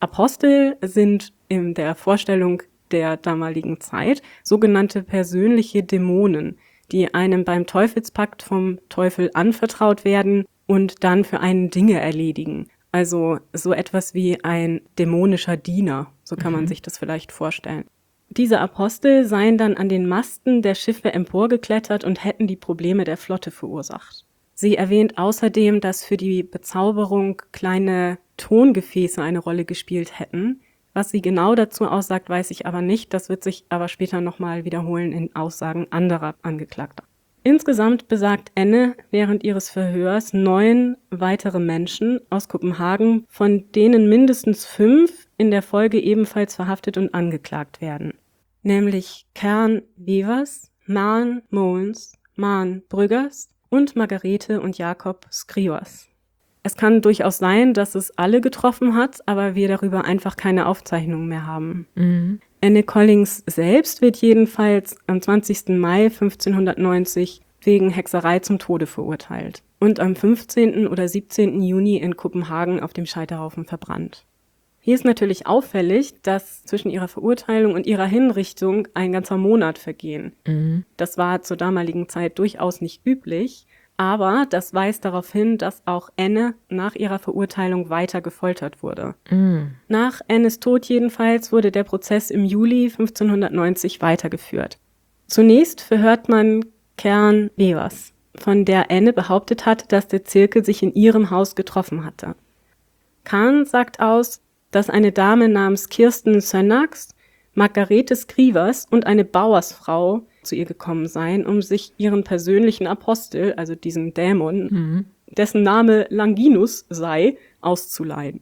Apostel sind in der Vorstellung der damaligen Zeit sogenannte persönliche Dämonen, die einem beim Teufelspakt vom Teufel anvertraut werden und dann für einen Dinge erledigen. Also so etwas wie ein dämonischer Diener, so kann man Mhm. sich das vielleicht vorstellen. Diese Apostel seien dann an den Masten der Schiffe emporgeklettert und hätten die Probleme der Flotte verursacht. Sie erwähnt außerdem, dass für die Bezauberung kleine Tongefäße eine Rolle gespielt hätten. Was sie genau dazu aussagt, weiß ich aber nicht. Das wird sich aber später nochmal wiederholen in Aussagen anderer Angeklagter. Insgesamt besagt Enne während ihres Verhörs neun weitere Menschen aus Kopenhagen, von denen mindestens fünf in der Folge ebenfalls verhaftet und angeklagt werden. Nämlich Kern Wevers, Maren Mogens, Maren Brüggers und Margarete und Jakob Skrivers. Es kann durchaus sein, dass es alle getroffen hat, aber wir darüber einfach keine Aufzeichnungen mehr haben. Mhm. Anne Collings selbst wird jedenfalls am zwanzigsten Mai fünfzehnhundertneunzig wegen Hexerei zum Tode verurteilt und am fünfzehnten oder siebzehnten Juni in Kopenhagen auf dem Scheiterhaufen verbrannt. Hier ist natürlich auffällig, dass zwischen ihrer Verurteilung und ihrer Hinrichtung ein ganzer Monat vergehen. Mhm. Das war zur damaligen Zeit durchaus nicht üblich, aber das weist darauf hin, dass auch Anne nach ihrer Verurteilung weiter gefoltert wurde. Mhm. Nach Annes Tod jedenfalls wurde der Prozess im Juli fünfzehnhundertneunzig weitergeführt. Zunächst verhört man Kern Wevers, von der Anne behauptet hat, dass der Zirkel sich in ihrem Haus getroffen hatte. Kern sagt aus, dass eine Dame namens Kirsten Sönnax, Margarete Skrivers und eine Bauersfrau zu ihr gekommen seien, um sich ihren persönlichen Apostel, also diesen Dämon, Mhm. dessen Name Longinus sei, auszuleihen.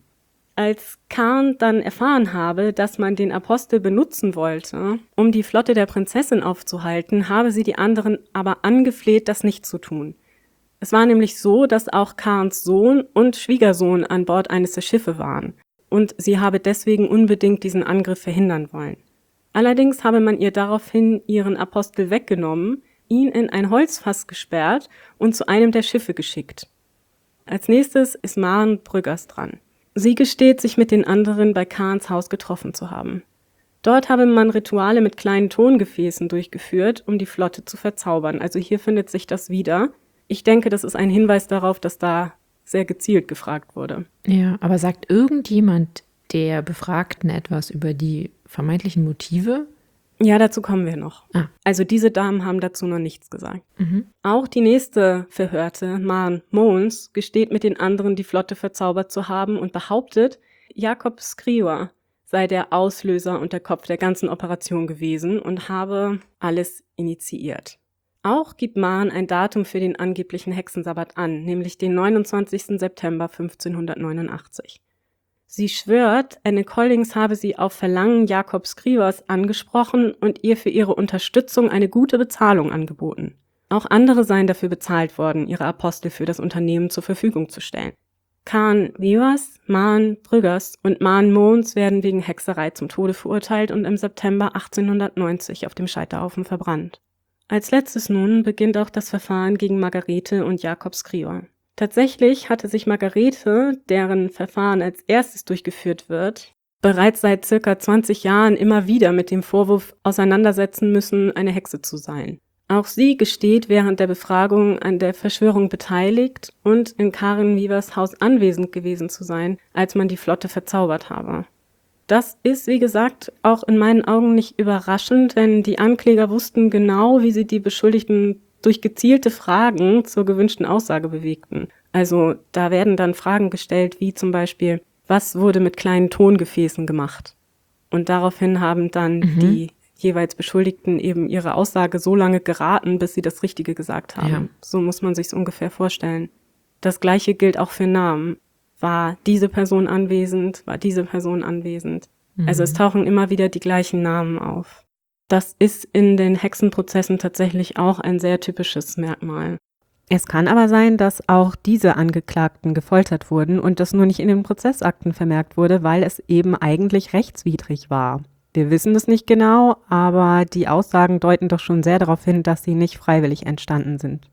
Als Kern dann erfahren habe, dass man den Apostel benutzen wollte, um die Flotte der Prinzessin aufzuhalten, habe sie die anderen aber angefleht, das nicht zu tun. Es war nämlich so, dass auch Kerns Sohn und Schwiegersohn an Bord eines der Schiffe waren. Und sie habe deswegen unbedingt diesen Angriff verhindern wollen. Allerdings habe man ihr daraufhin ihren Apostel weggenommen, ihn in ein Holzfass gesperrt und zu einem der Schiffe geschickt. Als nächstes ist Maren Brüggers dran. Sie gesteht, sich mit den anderen bei Kerns Haus getroffen zu haben. Dort habe man Rituale mit kleinen Tongefäßen durchgeführt, um die Flotte zu verzaubern. Also hier findet sich das wieder. Ich denke, das ist ein Hinweis darauf, dass da sehr gezielt gefragt wurde. Ja, aber sagt irgendjemand der Befragten etwas über die vermeintlichen Motive? Ja, dazu kommen wir noch. Ah. Also diese Damen haben dazu noch nichts gesagt. Mhm. Auch die nächste Verhörte, Maren Mogens, gesteht mit den anderen, die Flotte verzaubert zu haben und behauptet, Jakob Skriver sei der Auslöser und der Kopf der ganzen Operation gewesen und habe alles initiiert. Auch gibt Maren ein Datum für den angeblichen Hexensabbat an, nämlich den neunundzwanzigsten September fünfzehnhundertneunundachtzig. Sie schwört, Anne Collings habe sie auf Verlangen Jakob Skrivers angesprochen und ihr für ihre Unterstützung eine gute Bezahlung angeboten. Auch andere seien dafür bezahlt worden, ihre Apostel für das Unternehmen zur Verfügung zu stellen. Kern Wevers, Maren Brüggers und Maren Mogens werden wegen Hexerei zum Tode verurteilt und im September achtzehnhundertneunzig auf dem Scheiterhaufen verbrannt. Als letztes nun beginnt auch das Verfahren gegen Margarete und Jakob Skriver. Tatsächlich hatte sich Margarete, deren Verfahren als erstes durchgeführt wird, bereits seit circa zwanzig Jahren immer wieder mit dem Vorwurf auseinandersetzen müssen, eine Hexe zu sein. Auch sie gesteht während der Befragung an der Verschwörung beteiligt und in Karen Wevers Haus anwesend gewesen zu sein, als man die Flotte verzaubert habe. Das ist, wie gesagt, auch in meinen Augen nicht überraschend, denn die Ankläger wussten genau, wie sie die Beschuldigten durch gezielte Fragen zur gewünschten Aussage bewegten. Also da werden dann Fragen gestellt, wie zum Beispiel, was wurde mit kleinen Tongefäßen gemacht? Und daraufhin haben dann Mhm. die jeweils Beschuldigten eben ihre Aussage so lange geraten, bis sie das Richtige gesagt haben. Ja. So muss man sich's ungefähr vorstellen. Das Gleiche gilt auch für Namen. War diese Person anwesend? War diese Person anwesend? Mhm. Also es tauchen immer wieder die gleichen Namen auf. Das ist in den Hexenprozessen tatsächlich auch ein sehr typisches Merkmal. Es kann aber sein, dass auch diese Angeklagten gefoltert wurden und das nur nicht in den Prozessakten vermerkt wurde, weil es eben eigentlich rechtswidrig war. Wir wissen es nicht genau, aber die Aussagen deuten doch schon sehr darauf hin, dass sie nicht freiwillig entstanden sind.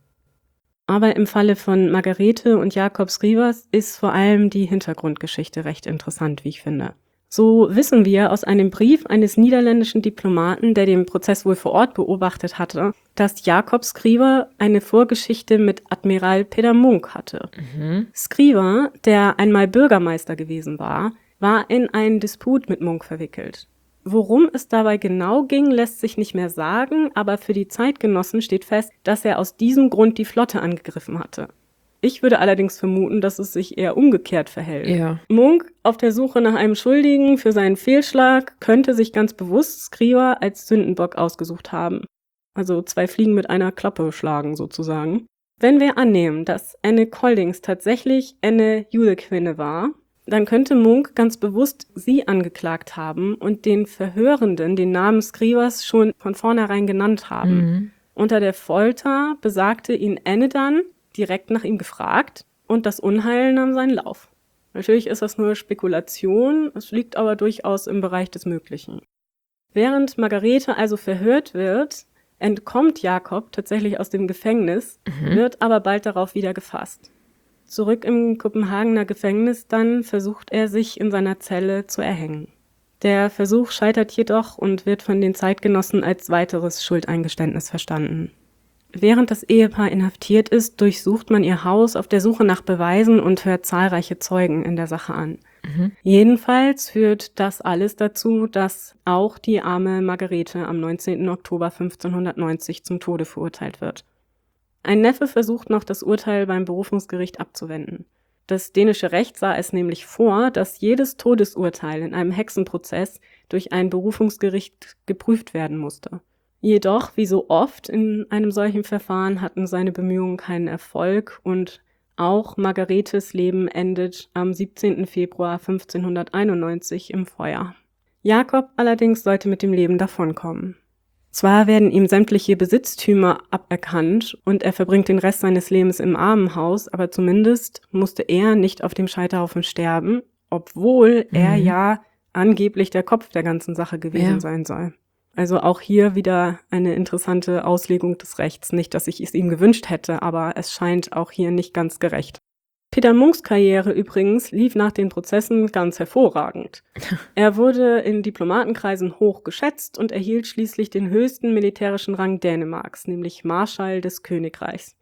Aber im Falle von Margarete und Jakob Skrivers ist vor allem die Hintergrundgeschichte recht interessant, wie ich finde. So wissen wir aus einem Brief eines niederländischen Diplomaten, der den Prozess wohl vor Ort beobachtet hatte, dass Jacob Schrijver eine Vorgeschichte mit Admiral Peter Munk hatte. Mhm. Schrijver, der einmal Bürgermeister gewesen war, war in einen Disput mit Munk verwickelt. Worum es dabei genau ging, lässt sich nicht mehr sagen, aber für die Zeitgenossen steht fest, dass er aus diesem Grund die Flotte angegriffen hatte. Ich würde allerdings vermuten, dass es sich eher umgekehrt verhält. Ja. Munk, auf der Suche nach einem Schuldigen für seinen Fehlschlag, könnte sich ganz bewusst Schrijver als Sündenbock ausgesucht haben. Also zwei Fliegen mit einer Klappe schlagen sozusagen. Wenn wir annehmen, dass Anne Collings tatsächlich Anne Julequinne war, dann könnte Munk ganz bewusst sie angeklagt haben und den Verhörenden den Namen Schrijvers schon von vornherein genannt haben. Mhm. Unter der Folter besagte ihn Anne dann, direkt nach ihm gefragt, und das Unheil nahm seinen Lauf. Natürlich ist das nur Spekulation, es liegt aber durchaus im Bereich des Möglichen. Während Margarete also verhört wird, entkommt Jakob tatsächlich aus dem Gefängnis, Mhm. wird aber bald darauf wieder gefasst. Zurück im Kopenhagener Gefängnis dann versucht er, sich in seiner Zelle zu erhängen. Der Versuch scheitert jedoch und wird von den Zeitgenossen als weiteres Schuldeingeständnis verstanden. Während das Ehepaar inhaftiert ist, durchsucht man ihr Haus auf der Suche nach Beweisen und hört zahlreiche Zeugen in der Sache an. Mhm. Jedenfalls führt das alles dazu, dass auch die arme Margarete am neunzehnten Oktober fünfzehnhundertneunzig zum Tode verurteilt wird. Ein Neffe versucht noch, das Urteil beim Berufungsgericht abzuwenden. Das dänische Recht sah es nämlich vor, dass jedes Todesurteil in einem Hexenprozess durch ein Berufungsgericht geprüft werden musste. Jedoch, wie so oft in einem solchen Verfahren, hatten seine Bemühungen keinen Erfolg und auch Margaretes Leben endet am siebzehnten Februar fünfzehnhunderteinundneunzig im Feuer. Jakob allerdings sollte mit dem Leben davonkommen. Zwar werden ihm sämtliche Besitztümer aberkannt und er verbringt den Rest seines Lebens im Armenhaus, aber zumindest musste er nicht auf dem Scheiterhaufen sterben, obwohl Mhm. er ja angeblich der Kopf der ganzen Sache gewesen Ja. sein soll. Also auch hier wieder eine interessante Auslegung des Rechts. Nicht, dass ich es ihm gewünscht hätte, aber es scheint auch hier nicht ganz gerecht. Peter Munks Karriere übrigens lief nach den Prozessen ganz hervorragend. Er wurde in Diplomatenkreisen hoch geschätzt und erhielt schließlich den höchsten militärischen Rang Dänemarks, nämlich Marschall des Königreichs.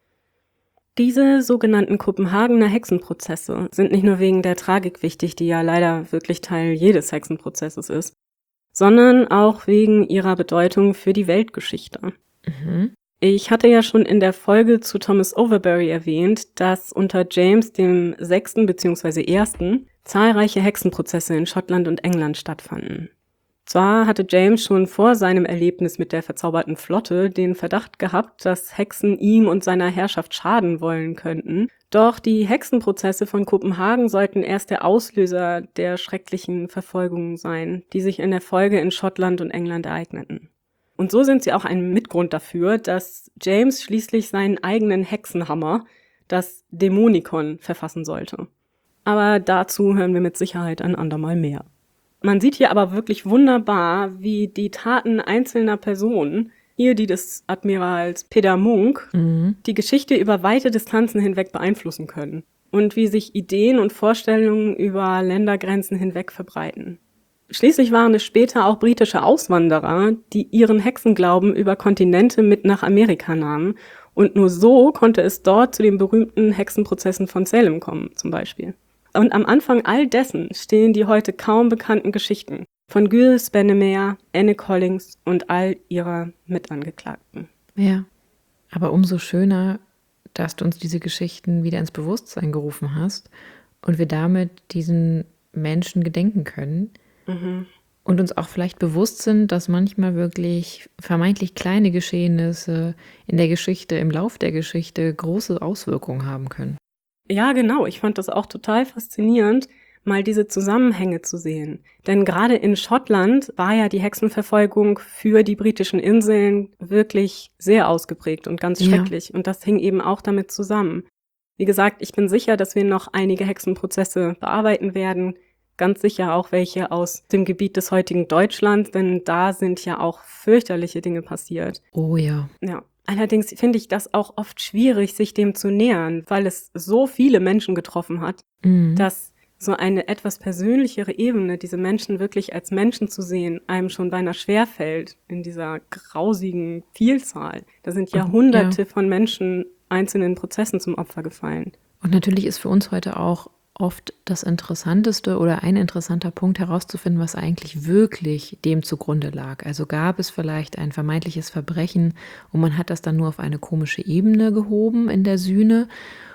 Diese sogenannten Kopenhagener Hexenprozesse sind nicht nur wegen der Tragik wichtig, die ja leider wirklich Teil jedes Hexenprozesses ist, sondern auch wegen ihrer Bedeutung für die Weltgeschichte. Mhm. Ich hatte ja schon in der Folge zu Thomas Overbury erwähnt, dass unter James dem Sechsten bzw. Ersten zahlreiche Hexenprozesse in Schottland und England stattfanden. Zwar hatte James schon vor seinem Erlebnis mit der verzauberten Flotte den Verdacht gehabt, dass Hexen ihm und seiner Herrschaft schaden wollen könnten, doch die Hexenprozesse von Kopenhagen sollten erst der Auslöser der schrecklichen Verfolgungen sein, die sich in der Folge in Schottland und England ereigneten. Und so sind sie auch ein Mitgrund dafür, dass James schließlich seinen eigenen Hexenhammer, das Dämonikon, verfassen sollte. Aber dazu hören wir mit Sicherheit ein andermal mehr. Man sieht hier aber wirklich wunderbar, wie die Taten einzelner Personen, hier die des Admirals Peter Munk, Mhm. die Geschichte über weite Distanzen hinweg beeinflussen können und wie sich Ideen und Vorstellungen über Ländergrenzen hinweg verbreiten. Schließlich waren es später auch britische Auswanderer, die ihren Hexenglauben über Kontinente mit nach Amerika nahmen, und nur so konnte es dort zu den berühmten Hexenprozessen von Salem kommen, zum Beispiel. Und am Anfang all dessen stehen die heute kaum bekannten Geschichten von Giles Bennemer, Anne Collings und all ihrer Mitangeklagten. Ja, aber umso schöner, dass du uns diese Geschichten wieder ins Bewusstsein gerufen hast und wir damit diesen Menschen gedenken können Mhm. und uns auch vielleicht bewusst sind, dass manchmal wirklich vermeintlich kleine Geschehnisse in der Geschichte, im Lauf der Geschichte große Auswirkungen haben können. Ja, genau. Ich fand das auch total faszinierend, mal diese Zusammenhänge zu sehen. Denn gerade in Schottland war ja die Hexenverfolgung für die britischen Inseln wirklich sehr ausgeprägt und ganz Ja. schrecklich. Und das hing eben auch damit zusammen. Wie gesagt, ich bin sicher, dass wir noch einige Hexenprozesse bearbeiten werden. Ganz sicher auch welche aus dem Gebiet des heutigen Deutschlands, denn da sind ja auch fürchterliche Dinge passiert. Oh ja. Ja. Allerdings finde ich das auch oft schwierig, sich dem zu nähern, weil es so viele Menschen getroffen hat, Mhm. dass so eine etwas persönlichere Ebene, diese Menschen wirklich als Menschen zu sehen, einem schon beinahe schwerfällt in dieser grausigen Vielzahl. Da sind ja Hunderte ja. von Menschen einzelnen Prozessen zum Opfer gefallen. Und natürlich ist für uns heute auch oft das Interessanteste oder ein interessanter Punkt herauszufinden, was eigentlich wirklich dem zugrunde lag. Also gab es vielleicht ein vermeintliches Verbrechen und man hat das dann nur auf eine komische Ebene gehoben in der Sühne,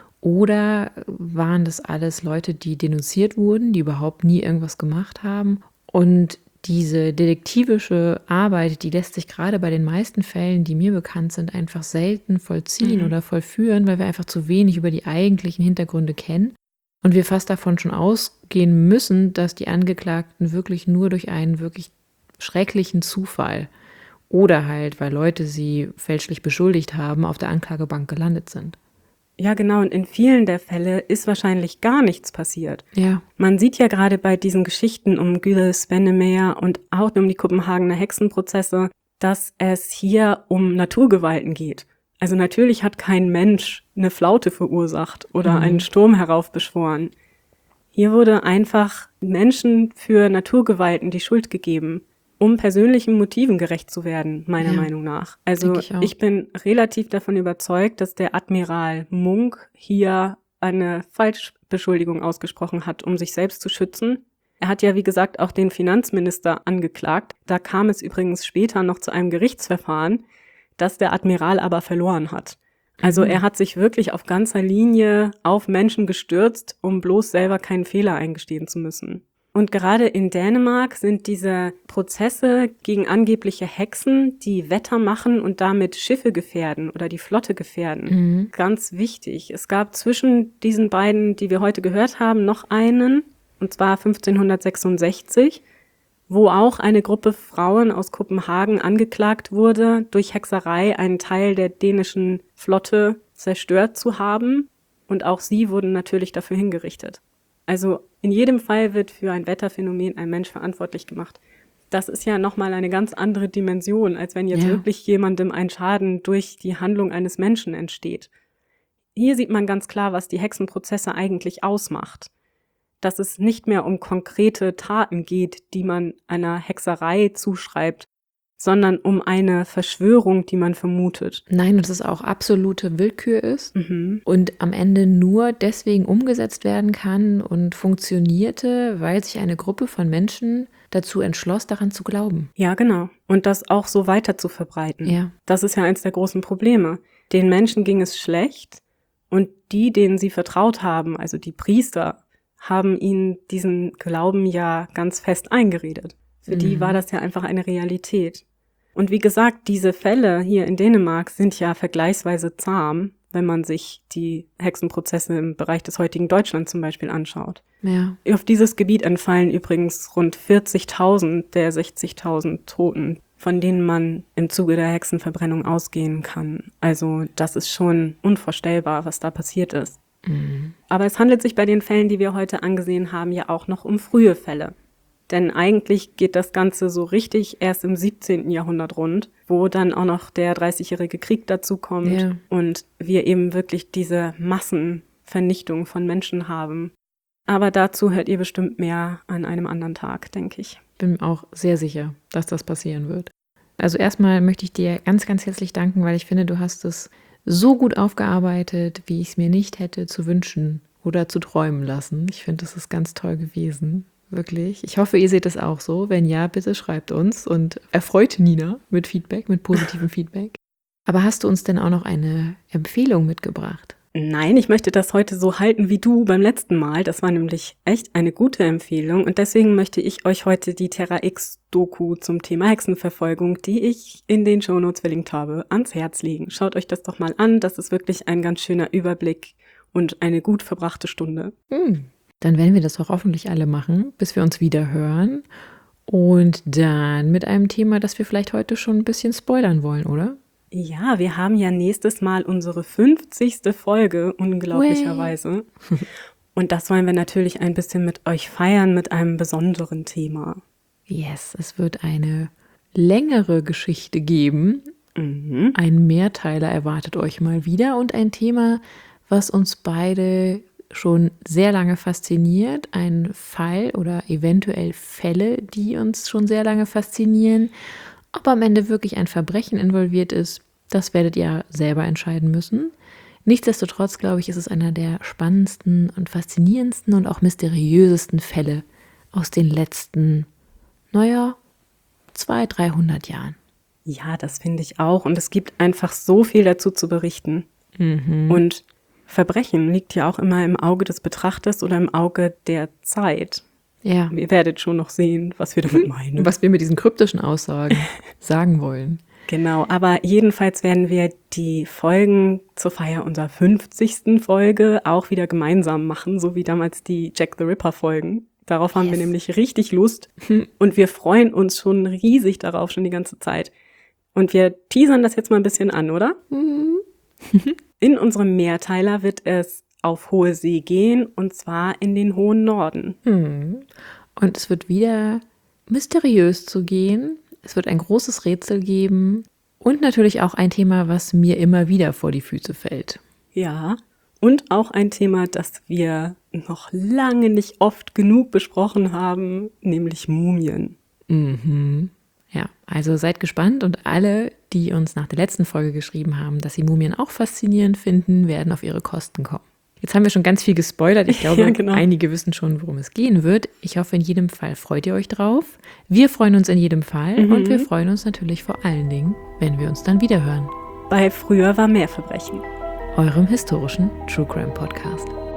oder waren das alles Leute, die denunziert wurden, die überhaupt nie irgendwas gemacht haben? Und diese detektivische Arbeit, die lässt sich gerade bei den meisten Fällen, die mir bekannt sind, einfach selten vollziehen mhm. oder vollführen, weil wir einfach zu wenig über die eigentlichen Hintergründe kennen. Und wir fast davon schon ausgehen müssen, dass die Angeklagten wirklich nur durch einen wirklich schrecklichen Zufall oder halt, weil Leute sie fälschlich beschuldigt haben, auf der Anklagebank gelandet sind. Ja, genau. Und in vielen der Fälle ist wahrscheinlich gar nichts passiert. Ja. Man sieht ja gerade bei diesen Geschichten um Gilles Bennemeyer und auch um die Kopenhagener Hexenprozesse, dass es hier um Naturgewalten geht. Also natürlich hat kein Mensch eine Flaute verursacht oder mhm. einen Sturm heraufbeschworen. Hier wurde einfach Menschen für Naturgewalten die Schuld gegeben, um persönlichen Motiven gerecht zu werden, meiner ja, Meinung nach. Also ich, ich bin relativ davon überzeugt, dass der Admiral Munk hier eine Falschbeschuldigung ausgesprochen hat, um sich selbst zu schützen. Er hat ja, wie gesagt, auch den Finanzminister angeklagt. Da kam es übrigens später noch zu einem Gerichtsverfahren, das der Admiral aber verloren hat. Also mhm. er hat sich wirklich auf ganzer Linie auf Menschen gestürzt, um bloß selber keinen Fehler eingestehen zu müssen. Und gerade in Dänemark sind diese Prozesse gegen angebliche Hexen, die Wetter machen und damit Schiffe gefährden oder die Flotte gefährden, mhm. ganz wichtig. Es gab zwischen diesen beiden, die wir heute gehört haben, noch einen, und zwar fünfzehnhundertsechsundsechzig, wo auch eine Gruppe Frauen aus Kopenhagen angeklagt wurde, durch Hexerei einen Teil der dänischen Flotte zerstört zu haben. Und auch sie wurden natürlich dafür hingerichtet. Also in jedem Fall wird für ein Wetterphänomen ein Mensch verantwortlich gemacht. Das ist ja nochmal eine ganz andere Dimension, als wenn jetzt ja. wirklich jemandem ein Schaden durch die Handlung eines Menschen entsteht. Hier sieht man ganz klar, was die Hexenprozesse eigentlich ausmacht. Dass es nicht mehr um konkrete Taten geht, die man einer Hexerei zuschreibt, sondern um eine Verschwörung, die man vermutet. Nein, und dass es auch absolute Willkür ist mhm. und am Ende nur deswegen umgesetzt werden kann und funktionierte, weil sich eine Gruppe von Menschen dazu entschloss, daran zu glauben. Ja, genau. Und das auch so weiter zu verbreiten. Ja. Das ist ja eins der großen Probleme. Den Menschen ging es schlecht und die, denen sie vertraut haben, also die Priester, haben ihnen diesen Glauben ja ganz fest eingeredet. Für mhm. die war das ja einfach eine Realität. Und wie gesagt, diese Fälle hier in Dänemark sind ja vergleichsweise zahm, wenn man sich die Hexenprozesse im Bereich des heutigen Deutschland zum Beispiel anschaut. Ja. Auf dieses Gebiet entfallen übrigens rund vierzigtausend der sechzigtausend Toten, von denen man im Zuge der Hexenverbrennung ausgehen kann. Also das ist schon unvorstellbar, was da passiert ist. Mhm. Aber es handelt sich bei den Fällen, die wir heute angesehen haben, ja auch noch um frühe Fälle. Denn eigentlich geht das Ganze so richtig erst im siebzehnten Jahrhundert rund, wo dann auch noch der Dreißigjährige Krieg dazu kommt ja. und wir eben wirklich diese Massenvernichtung von Menschen haben. Aber dazu hört ihr bestimmt mehr an einem anderen Tag, denke ich. Bin auch sehr sicher, dass das passieren wird. Also erstmal möchte ich dir ganz, ganz herzlich danken, weil ich finde, du hast es so gut aufgearbeitet, wie ich es mir nicht hätte zu wünschen oder zu träumen lassen. Ich finde, das ist ganz toll gewesen. Wirklich. Ich hoffe, ihr seht es auch so. Wenn ja, bitte schreibt uns und erfreut Nina mit Feedback, mit positivem Feedback. Aber hast du uns denn auch noch eine Empfehlung mitgebracht? Nein, ich möchte das heute so halten wie du beim letzten Mal. Das war nämlich echt eine gute Empfehlung und deswegen möchte ich euch heute die Terra X-Doku zum Thema Hexenverfolgung, die ich in den Shownotes verlinkt habe, ans Herz legen. Schaut euch das doch mal an. Das ist wirklich ein ganz schöner Überblick und eine gut verbrachte Stunde. Hm. Dann werden wir das auch hoffentlich alle machen, bis wir uns wieder hören. Und dann mit einem Thema, das wir vielleicht heute schon ein bisschen spoilern wollen, oder? Ja, wir haben ja nächstes Mal unsere fünfzigste Folge, unglaublicherweise. Und das wollen wir natürlich ein bisschen mit euch feiern, mit einem besonderen Thema. Yes, es wird eine längere Geschichte geben. Mhm. Ein Mehrteiler erwartet euch mal wieder und ein Thema, was uns beide schon sehr lange fasziniert, ein Fall oder eventuell Fälle, die uns schon sehr lange faszinieren. Ob am Ende wirklich ein Verbrechen involviert ist, das werdet ihr selber entscheiden müssen. Nichtsdestotrotz, glaube ich, ist es einer der spannendsten und faszinierendsten und auch mysteriösesten Fälle aus den letzten, naja, zweihundert, dreihundert Jahren. Ja, das finde ich auch. Und es gibt einfach so viel dazu zu berichten. Mhm. Und Verbrechen liegt ja auch immer im Auge des Betrachters oder im Auge der Zeit. Ja. Ihr werdet schon noch sehen, was wir damit meinen. Was wir mit diesen kryptischen Aussagen sagen wollen. Genau, aber jedenfalls werden wir die Folgen zur Feier unserer fünfzigsten Folge auch wieder gemeinsam machen, so wie damals die Jack the Ripper Folgen. Darauf haben Yes. wir nämlich richtig Lust und wir freuen uns schon riesig darauf, schon die ganze Zeit. Und wir teasern das jetzt mal ein bisschen an, oder? Mhm. In unserem Mehrteiler wird es auf hohe See gehen, und zwar in den hohen Norden. Hm. Und es wird wieder mysteriös zugehen. Es wird ein großes Rätsel geben und natürlich auch ein Thema, was mir immer wieder vor die Füße fällt. Ja, und auch ein Thema, das wir noch lange nicht oft genug besprochen haben, nämlich Mumien. Mhm. Ja, also seid gespannt und alle, die uns nach der letzten Folge geschrieben haben, dass sie Mumien auch faszinierend finden, werden auf ihre Kosten kommen. Jetzt haben wir schon ganz viel gespoilert. Ich glaube, Ja, genau. einige wissen schon, worum es gehen wird. Ich hoffe, in jedem Fall freut ihr euch drauf. Wir freuen uns in jedem Fall Mhm. und wir freuen uns natürlich vor allen Dingen, wenn wir uns dann wieder hören. Bei Früher war mehr Verbrechen. Eurem historischen True Crime Podcast.